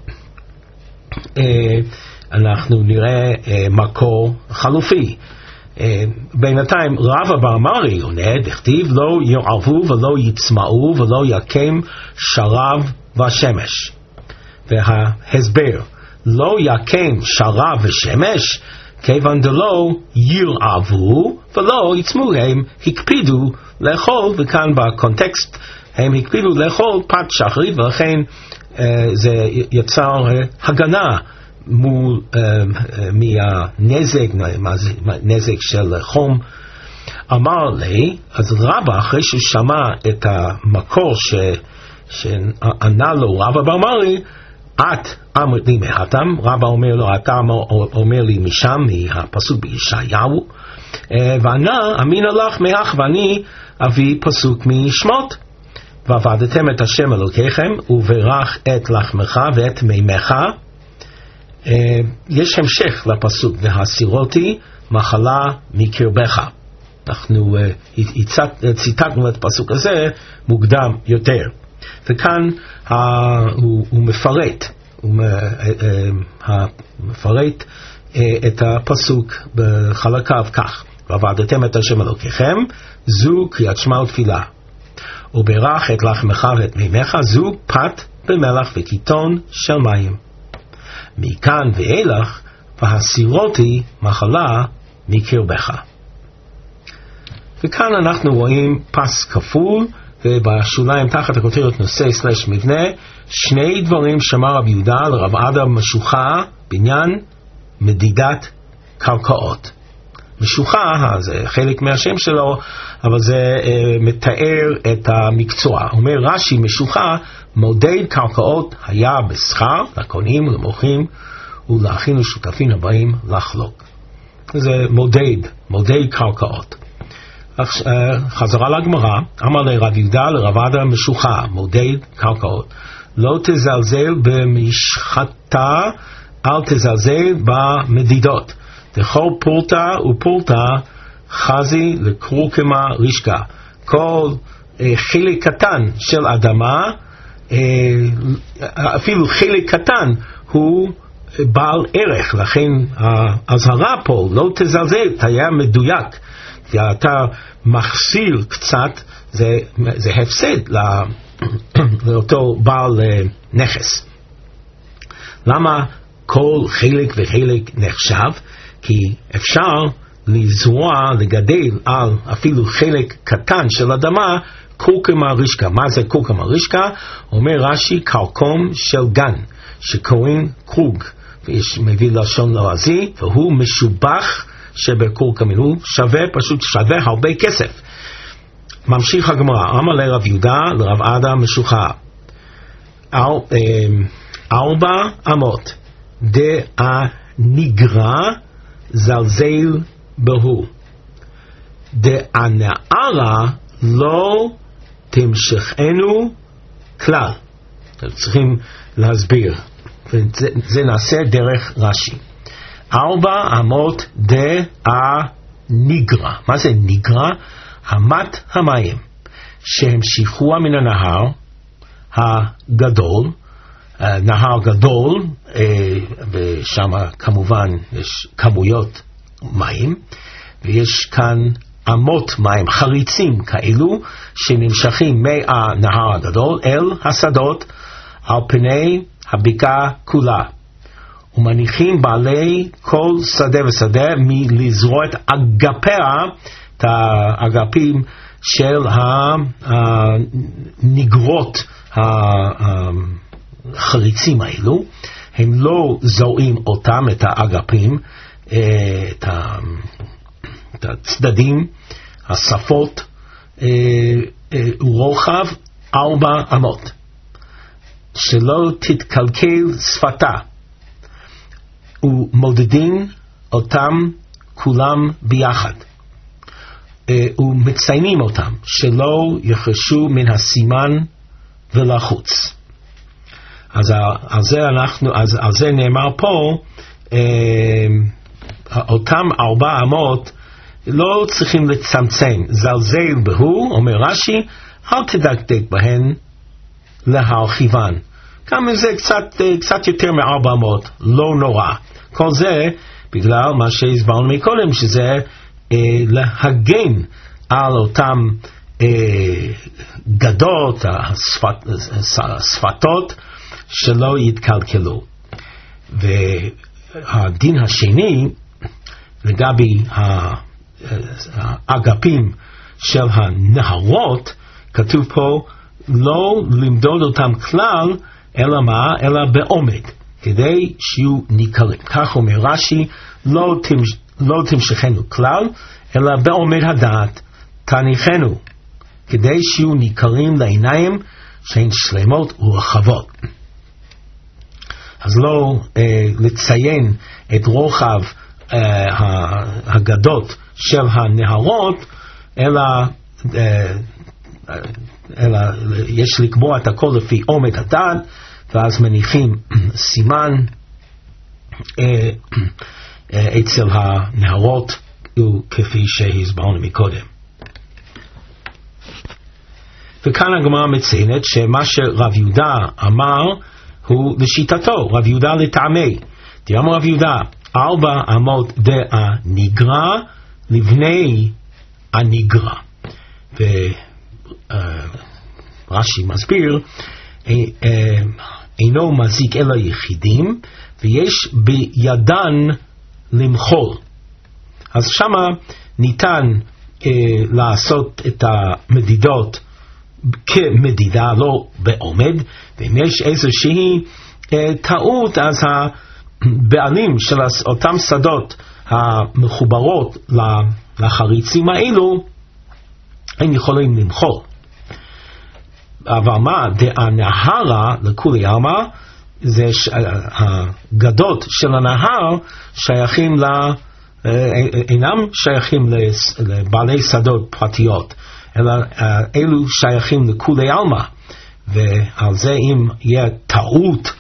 אנחנו נראה מקור חלופי. בינתיים רבא בר מרי עונה, דכתיב לא יערבו ולא יצמאו ולא יקם שרב ושמש. וההסבר, לא יקם שרב ושמש, כיוון דלא ירעבו ולא יצמו, הם הקפידו לאכול, וכאן בקונטקסט הם הקפידו לאכול פת שחרית, ולכן זה יצר הגנה מול מהנזק, נזק של חום. אמר לי, אז רבא אחרי ששמע את המקור ש, שענה לו רבא ואמר לי, את אמרת לי מהתם, רבא אומר לו, אתה אומר לי משם, מהפסוק בישעיהו, וענה אמינא לך מאח, ואני אביא פסוק משמות, ועבדתם את השם אלוקיכם וברך את לחמך ואת מימך. יש המשך לפסוק, והסירותי מחלה מקרבך. אנחנו ציטטנו את הפסוק הזה מוקדם יותר, וכאן הוא, הוא מפרט הוא מפרט את הפסוק בחלקיו כך, ועבדתם את השם אלוקיכם, זו קריאת שמע ותפילה, וברך את לחמך ואת מימך, זו פת במלח וקיטון של מים. מכאן ואילך והסירותי מחלה מקרבך. וכאן אנחנו רואים פס כפול, ובשוליים תחת הכותרת נושא סלש מבנה, שני דברים שמר רב יהודה לרב עדה משוחה בעניין מדידת קרקעות. משוחה זה חלק מהשם שלו, אבל זה אה, מתאר את המקצוע. אומר רש"י, משוחה מודד קרקעות היה בשכר לקונים למוכרים ולאחים ושותפים הבאים לחלוק. זה מודד, מודד קרקעות. חזרה לגמרא, אמר לרב יהודה לרב עדה משוחה מודד קרקעות, לא תזלזל במשחתה, אל תזלזל במדידות. דכל פורטה ופורטה חזי לקרוקמה רשקה. כל אה, חלק קטן של אדמה, אה, אפילו חלק קטן הוא בעל ערך, לכן ההזהרה פה לא תזלזל, תהיה מדויק. אתה מחסיר קצת, זה, זה הפסד לא, לאותו בעל נכס. למה כל חלק וחלק נחשב? כי אפשר לזרוע, לגדל על אפילו חלק קטן של אדמה, קרקמה רשקה. מה זה קרקמה רשקה? אומר רש"י, קרקום של גן, שקוראים קרוג, ויש מביא לשון לועזי, והוא משובח שבקרקמין, הוא שווה, פשוט שווה הרבה כסף. ממשיך הגמרא, אמר לרב יהודה לרב עדה משוחה, ארבע אמות דאה נגרע זלזל בהו, דאה נערה לא תמשכנו כלל. צריכים להסביר, וזה, זה נעשה דרך רש"י. ארבע אמות דאה נגרע. מה זה נגרע? אמת המים שהמשיכוה מן הנהר הגדול, נהר גדול, ושם כמובן יש כמויות מים, ויש כאן אמות מים חריצים כאלו שנמשכים מהנהר הגדול אל השדות על פני הבקעה כולה, ומניחים בעלי כל שדה ושדה מלזרוע את אגפיה, את האגפים של הנגרות החריצים האלו. הם לא זורעים אותם, את האגפים, את הצדדים, השפות, רוחב ארבע אמות, שלא תתקלקל שפתה, ומודדים אותם כולם ביחד, ומציינים אותם שלא יחשו מן הסימן ולחוץ. אז על זה אנחנו, אז על זה נאמר פה, אותם ארבע אמות לא צריכים לצמצם, זלזל בהו, אומר רש"י, אל תדקדק בהן להרחיבן. גם זה קצת, קצת יותר מארבע אמות, לא נורא. כל זה בגלל מה שהסברנו מקודם, שזה אה, להגן על אותם אה, גדות, השפת, השפתות, שלא יתקלקלו. והדין השני, לגבי האגפים של הנהרות, כתוב פה לא למדוד אותם כלל, אלא מה? אלא בעומד, כדי שיהיו ניכרים. כך אומר רש"י, לא, תמש, לא תמשכנו כלל, אלא בעומד הדעת תניחנו, כדי שיהיו ניכרים לעיניים שהן שלמות ורחבות. אז לא אה, לציין את רוחב אה, הגדות של הנהרות, אלא, אה, אלא יש לקבוע את הכל לפי עומד הדעת, ואז מניחים סימן אה, אה, אצל הנהרות, כפי שהסברנו מקודם. וכאן הגמרא מציינת שמה שרב יהודה אמר הוא לשיטתו, רב יהודה לטעמי. תאמר רב יהודה, ארבע אמות דעה נגרע לבני הנגרע. ורש"י מסביר, אינו מזיק אלא יחידים, ויש בידן למחול. אז שמה ניתן אה, לעשות את המדידות כמדידה, לא בעומד, ואם יש איזושהי אה, טעות, אז הבעלים של אותם שדות המחוברות לחריצים האלו, הם יכולים למחול. אבל מה, הנהרה לכולי עלמא, זה הגדות של הנהר שייכים ל... אינם שייכים לבעלי שדות פרטיות, אלא אלו שייכים לכולי עלמא, ועל זה אם יהיה טעות,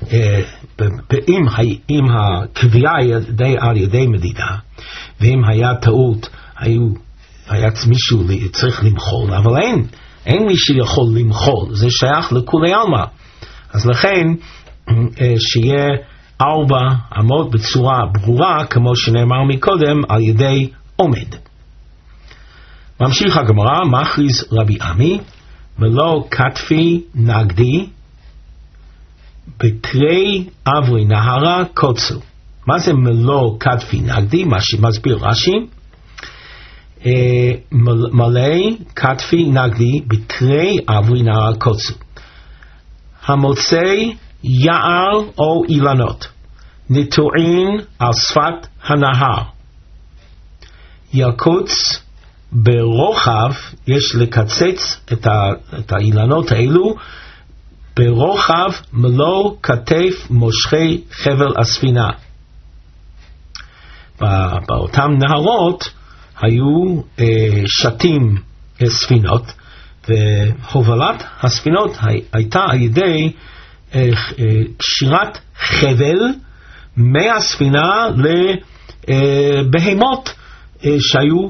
אם הקביעה על ידי מדידה, ואם היה טעות, היה מישהו צריך למחול, אבל אין, אין מי שיכול למחול, זה שייך לכולי עלמא. אז לכן שיהיה ארבע אמות בצורה ברורה, כמו שנאמר מקודם, על ידי עומד. ממשיך הגמרא, מכריז רבי עמי, ולא כתפי נגדי, בתרי אברי נהרה קוצו. מה זה מלוא כתפי נגדי? מה שמסביר רש"י, מלא כתפי נגדי בתרי אברי נהרה קוצו. המוצא יער או אילנות נטועים על שפת הנהר, יקוץ ברוחב, יש לקצץ את, ה, את האילנות האלו ברוחב מלוא כתף מושכי חבל הספינה. באותם נהרות היו אה, שתים אה, ספינות, והובלת הספינות הי, הייתה על ידי קשירת חבל מהספינה לבהמות שהיו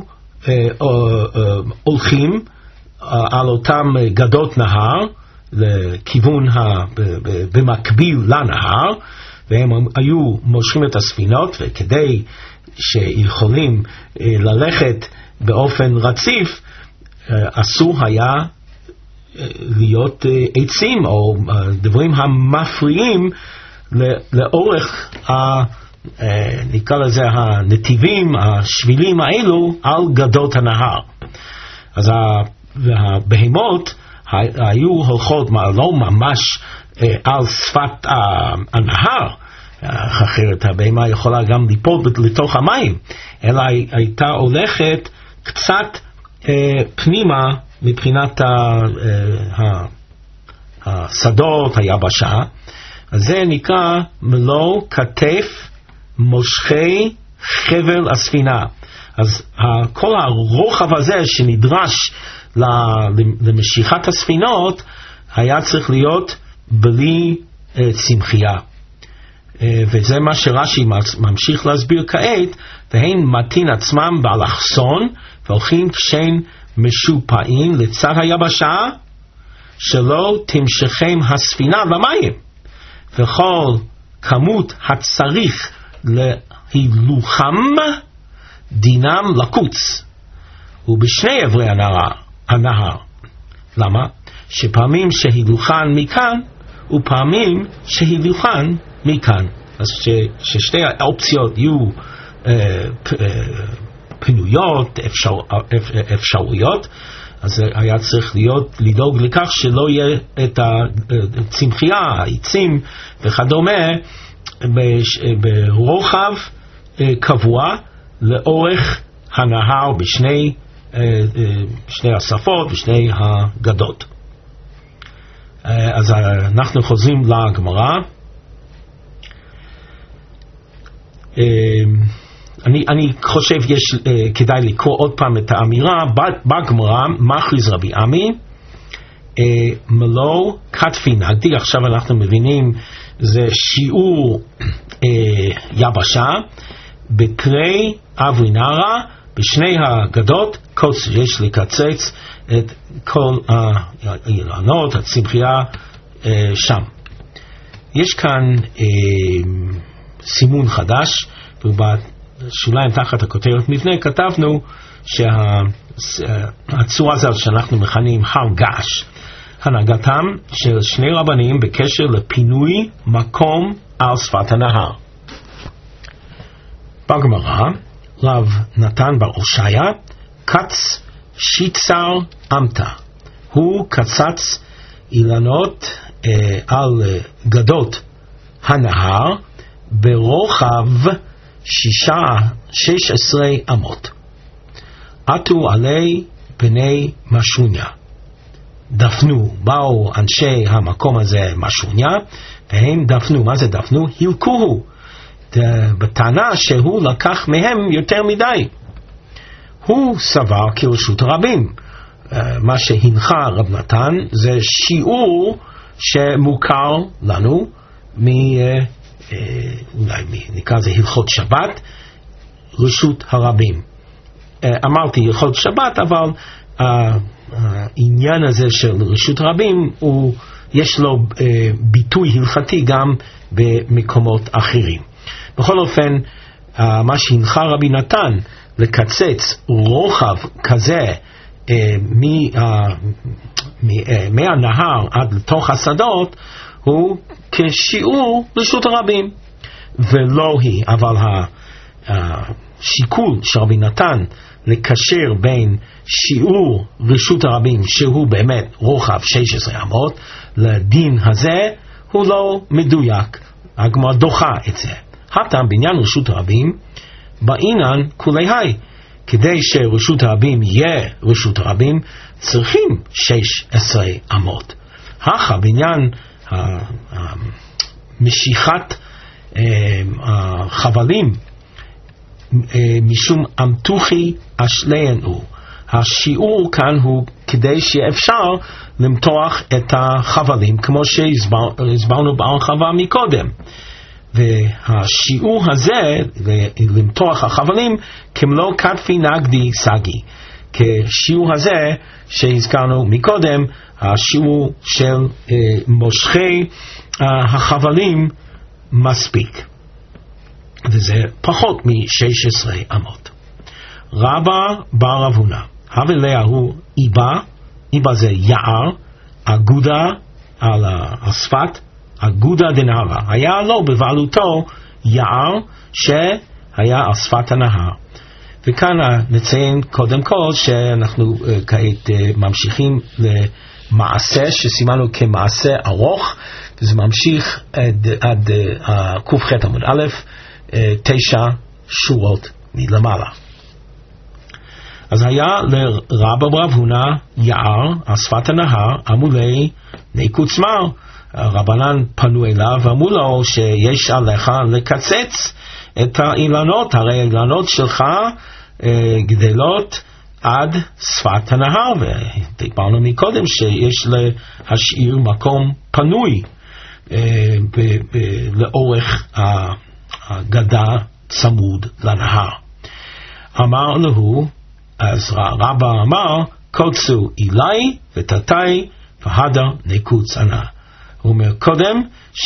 הולכים על אותם גדות נהר לכיוון במקביל לנהר, והם היו מושכים את הספינות, וכדי שיכולים ללכת באופן רציף אסור היה להיות עצים או דברים המפריעים לאורך ה, נקרא לזה הנתיבים, השבילים האלו על גדות הנהר. אז הבהמות היו הולכות לא ממש על שפת הנהר, אחרת הבהמה יכולה גם ליפול לתוך המים, אלא הייתה הולכת קצת פנימה מבחינת השדות, היבשה. אז זה נקרא מלוא כתף מושכי חבל הספינה. אז כל הרוחב הזה שנדרש למשיכת הספינות היה צריך להיות בלי צמחייה. וזה מה שרש"י ממשיך להסביר כעת, והן מתין עצמם באלכסון והולכים כשהם משופעים לצד היבשה, שלא תמשכם הספינה למים, וכל כמות הצריך להילוכם דינם לקוץ, ובשני עברי הנהר, הנהר. למה? שפעמים שהילוכן מכאן ופעמים שהילוכן מכאן. אז ש, ששתי האופציות יהיו פינויות, אפשר, אפשרויות, אז היה צריך להיות, לדאוג לכך שלא יהיה את הצמחייה, העצים וכדומה, ברוחב קבוע לאורך הנהר בשני, בשני השפות, בשני הגדות. אז אנחנו חוזרים לגמרא. אני, אני חושב יש כדאי לקרוא עוד פעם את האמירה בגמרא. מכריז רבי עמי מלוא כתפי נגדי. עכשיו אנחנו מבינים זה שיעור יבשה בקרי אברינרה בשני הגדות קוץ, יש לקצץ את כל האילנות, הצמחייה שם. יש כאן סימון חדש, ובשוליים תחת הכותרת מבנה כתבנו שהצורה הזאת שאנחנו מכנים הר געש, הנהגתם של שני רבנים בקשר לפינוי מקום על שפת הנהר. בגמרא רב נתן בר הושעיה קץ שיצר אמתא, הוא קצץ אילנות אה, על גדות הנהר ברוחב שישה, שש עשרה אמות. עטו עלי בני משוניה, דפנו, באו אנשי המקום הזה משוניה, והם דפנו. מה זה דפנו? הלקוהו, בטענה שהוא לקח מהם יותר מדי. הוא סבר כרשות הרבים. מה שהנחה רב נתן זה שיעור שמוכר לנו מ... אולי נקרא זה הלכות שבת, רשות הרבים. אמרתי הלכות שבת, אבל העניין הזה של רשות הרבים הוא, יש לו ביטוי הלכתי גם במקומות אחרים. בכל אופן, מה שהנחה רבי נתן לקצץ רוחב כזה מהנהר עד לתוך השדות הוא כשיעור רשות הרבים, ולא היא. אבל השיקול של רבי נתן לקשר בין שיעור רשות הרבים שהוא באמת רוחב שש עשרה אמות לדין הזה הוא לא מדויק. הגמרא דוחה את זה. הטעם בעניין רשות הרבים בעינן כולי היי, כדי שרשות הרבים יהיה רשות הרבים צריכים שש עשרה אמות. הכה בעניין משיכת החבלים משום אמתוכי אשליין הוא, השיעור כאן הוא כדי שאפשר למתוח את החבלים כמו שהסברנו בהרחבה מקודם, והשיעור הזה למתוח החבלים כמלוא כתפי נגדי סגי, כשיעור הזה שהזכרנו מקודם, השיעור של אה, מושכי אה, החבלים מספיק, וזה פחות מ-שש עשרה אמות. רבא בר רב הונא הבליה הוא איבה, איבה זה יער, אגודה על השפת, אגודה דנהרה, היה לו בבעלותו יער שהיה על שפת הנהר. וכאן נציין קודם כל שאנחנו uh, כעת uh, ממשיכים למעשה שסימנו כמעשה ארוך, וזה ממשיך עד, עד uh, ק"ח עמוד א', uh, תשע שורות מלמעלה. אז היה לרבא בר רב הונא יער על שפת הנהר עמולי ניקוץ מר. רבנן פנו אליו ואמרו לו שיש עליך לקצץ את האילנות, הרי האילנות שלך אה, גדלות עד שפת הנהר, ודיברנו מקודם שיש להשאיר מקום פנוי אה, ב- ב- לאורך הגדה צמוד לנהר. אמר לו, אז רבא אמר, קוצו אילי ותתי והדר נקוץ ענה. הוא אומר קודם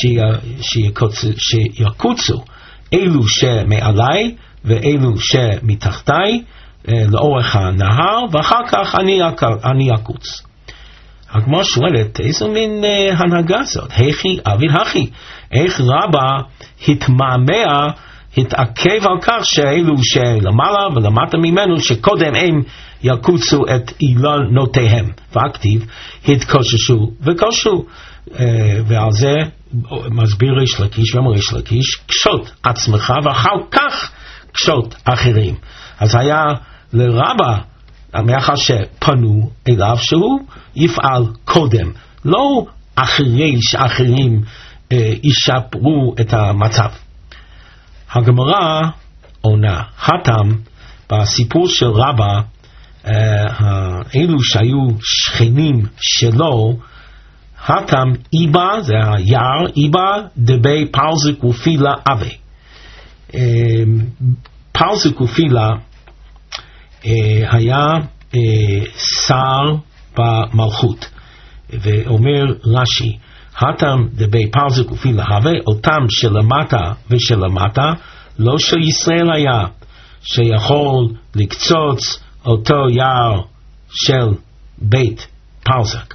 שיקוצו אלו שמעלי ואלו שמתחתי לאורך הנהר, ואחר כך אני, אני אקוץ. הגמרא שואלת, איזו מין הנהגה זאת? היכי אביל הכי, איך רבא התמהמה התעכב על כך שאלו שלמעלה ולמטה ממנו שקודם הם יקוצו את אילנותיהם, והכתיב התקוששו וקושו, ועל זה מסביר ריש לקיש ואומר ריש לקיש, קשות עצמך ואחר כך קשות אחרים. אז היה לרבה, מאחר שפנו אליו, שהוא יפעל קודם, לא אחרי שאחרים אה, ישפרו את המצב. הגמרא עונה, התם בסיפור של רבה, אה, אלו שהיו שכנים שלו, התם איבה, זה היער, איבה דבי פרזק ופילה אבי. אה, פרזק ופילה אה, היה אה, שר במלכות. ואומר רש"י, התם דבי פרזק ופילה הווה, אותם שלמטה ושלמטה, לא של ישראל היה, שיכול לקצוץ אותו יער של בית פרזק.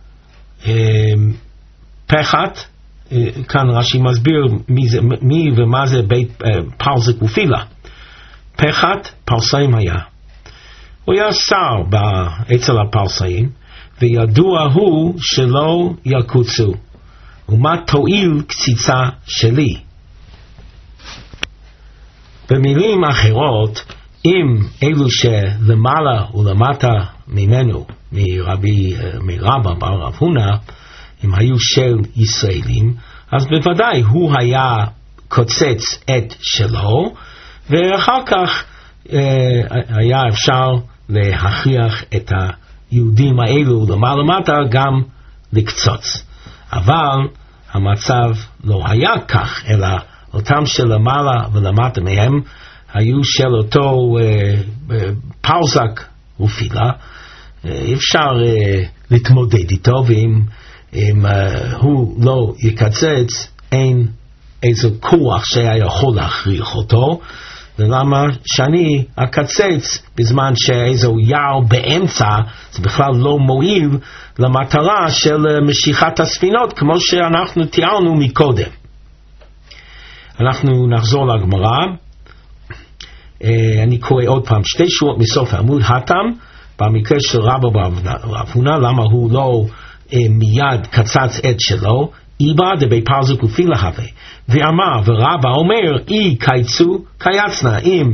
פחת, כאן רש"י מסביר מי, זה, מי ומה זה בית פרזק ופילה. פחת פרסאים היה. הוא היה שר אצל הפרסאים, וידוע הוא שלא יקוצו. ומה תועיל קציצה שלי? במילים אחרות, אם אלו שלמעלה ולמטה ממנו, מרבי, מרבא בר רב הונא, אם היו של ישראלים, אז בוודאי הוא היה קוצץ את שלו, ואחר כך אה, היה אפשר להכריח את היהודים האלו למעלה למטה גם לקצוץ. אבל המצב לא היה כך, אלא אותם שלמעלה ולמטה מהם היו של אותו אה, פרזק ופילה, אה, אפשר אה, להתמודד איתו, ואם אם, אה, הוא לא יקצץ, אין איזה כוח שהיה יכול להכריח אותו, ולמה שאני אקצץ בזמן שאיזו יער באמצע, זה בכלל לא מועיל למטרה של משיכת הספינות, כמו שאנחנו תיארנו מקודם. אנחנו נחזור לגמרא, אני קורא עוד פעם שתי שורות מסוף העמוד, התם, במקרה של רבא בר הונא, למה הוא לא מיד קצץ את שלו, איבא דבי פרזק ופילה הווה, ואמר ורבא אומר אי קייצו קייצנה, אם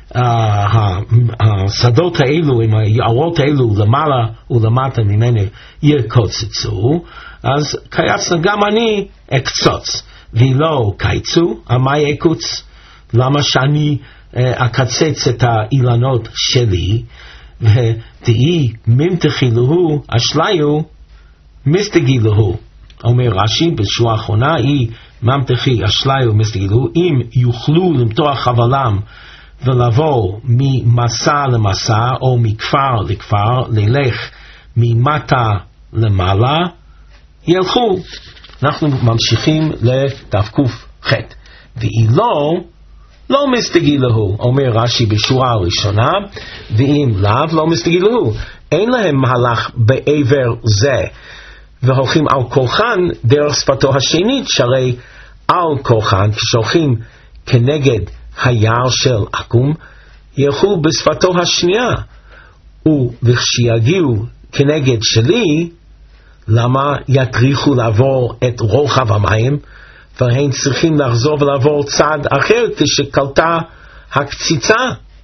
השדות האלו, אם היערות האלו למעלה ולמטה ממנו יקוצצו, אז קייצנה גם אני אקצוץ, ולא קייצו, מה יקוץ? למה שאני אקצץ את האילנות שלי? ותהי ממתחי להו אשליו מסתגי להו. אומר רש"י בשורה האחרונה, היא ממתחי אשליו מסתגי להו, אם יוכלו למתוח חבלם ולבוא ממסע למסע או מכפר לכפר, ללך ממטה למעלה, ילכו. אנחנו ממשיכים לדף ק"ח. ואם לא, לא מסתגי להו, אומר רש"י בשורה הראשונה, ואם לאו לא מסתגי להו, אין להם מהלך בעבר זה, והולכים על כוחן דרך שפתו השנית, שהרי על כוחן כשהולכים כנגד היער של עקום, ילכו בשפתו השנייה, וכשיגיעו כנגד שלי, למה יטריחו לעבור את רוחב המים, והם צריכים לחזור ולעבור צד אחר כשקלטה הקציצה.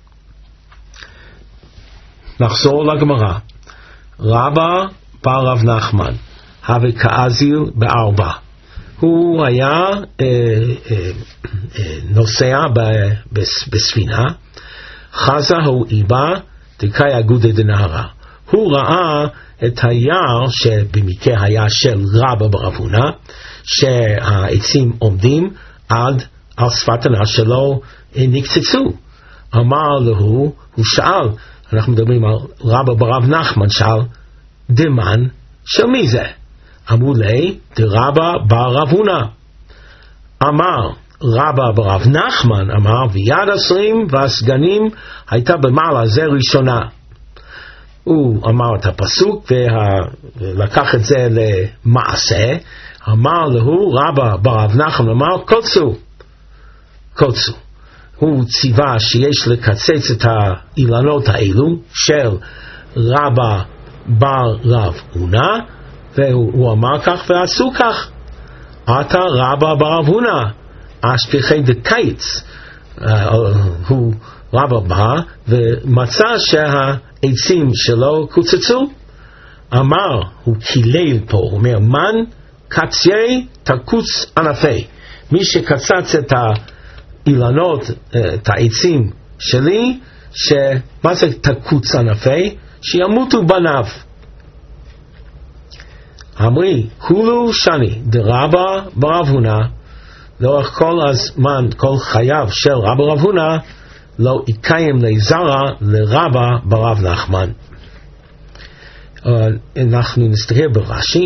נחזור לגמרא. רבא בר רב נחמן, הווה כאזיל בארבע. הוא היה אה, אה, אה, נוסע ב, בס, בספינה, חזה הוא איבה דקאי אגודה דנהרה. הוא ראה את היער שבמקרה היה של רבא בר רב הונא, שהעצים עומדים עד על שפת הנהר שלו נקצצו. אמר לו, הוא שאל, אנחנו מדברים על רבא בר רב נחמן, שאל, דמן של מי זה? אמרו לי, דרבא בר רב הונא. אמר רבא בר רב נחמן, אמר, ויד עשרים והסגנים הייתה במעלה זה ראשונה. הוא אמר את הפסוק ולקח את זה למעשה. אמר לו רבא בר רב נחמן, אמר קוצו, קוצו. הוא ציווה שיש לקצץ את האילנות האלו של רבא בר רב הונא, והוא אמר כך ועשו כך. עתה רבא בר רב הונא אשפכי דקיץ, הוא רבא בא ומצא שהעצים שלו קוצצו, אמר, הוא קילל פה, הוא אומר, מן קצי תקוץ ענפי, מי שקצץ את האילנות, את העצים שלי, שמה זה תקוץ ענפי? שימותו בניו. אמרי, כולו שני דרבא ברב הונא, לאורך כל הזמן, כל חייו של רבא רב הונא, לא יקיים לזרע לרבא ברב נחמן. אנחנו נסתכל ברש"י,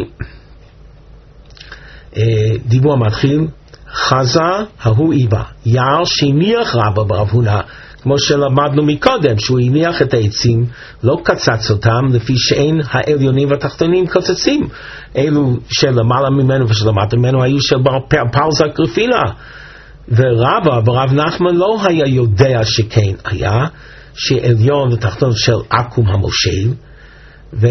דיבור מתחיל, חזה ההוא איבה, יער שהניח רבא ברב הונא, כמו שלמדנו מקודם, שהוא הניח את העצים, לא קצץ אותם, לפי שאין העליונים והתחתונים קצצים. אלו שלמעלה ממנו ושלמטה ממנו היו של פרזה גרפילה. ורבא ברב נחמן לא היה יודע שכן היה, שעליון ותחתון של עקום המושל, ו...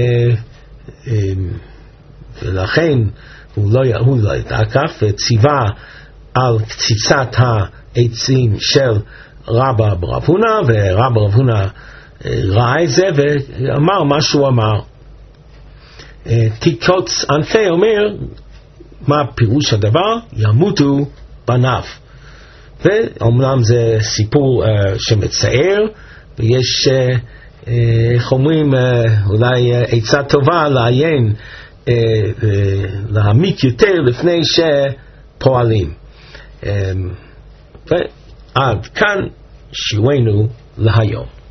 ולכן הוא לא, הוא לא ידע כך, וציווה על קציצת העצים של רבא ברב הונא, ורבא ברב הונא ראה את זה ואמר מה שהוא אמר. תקוץ ענפי אומר, מה פירוש הדבר? ימותו בניו. ואומנם זה סיפור uh, שמצער, ויש uh, uh, איך אומרים, uh, אולי uh, עצה טובה לעיין, uh, uh, להעמיק יותר לפני שפועלים. Um, ועד כאן שיעורנו להיום.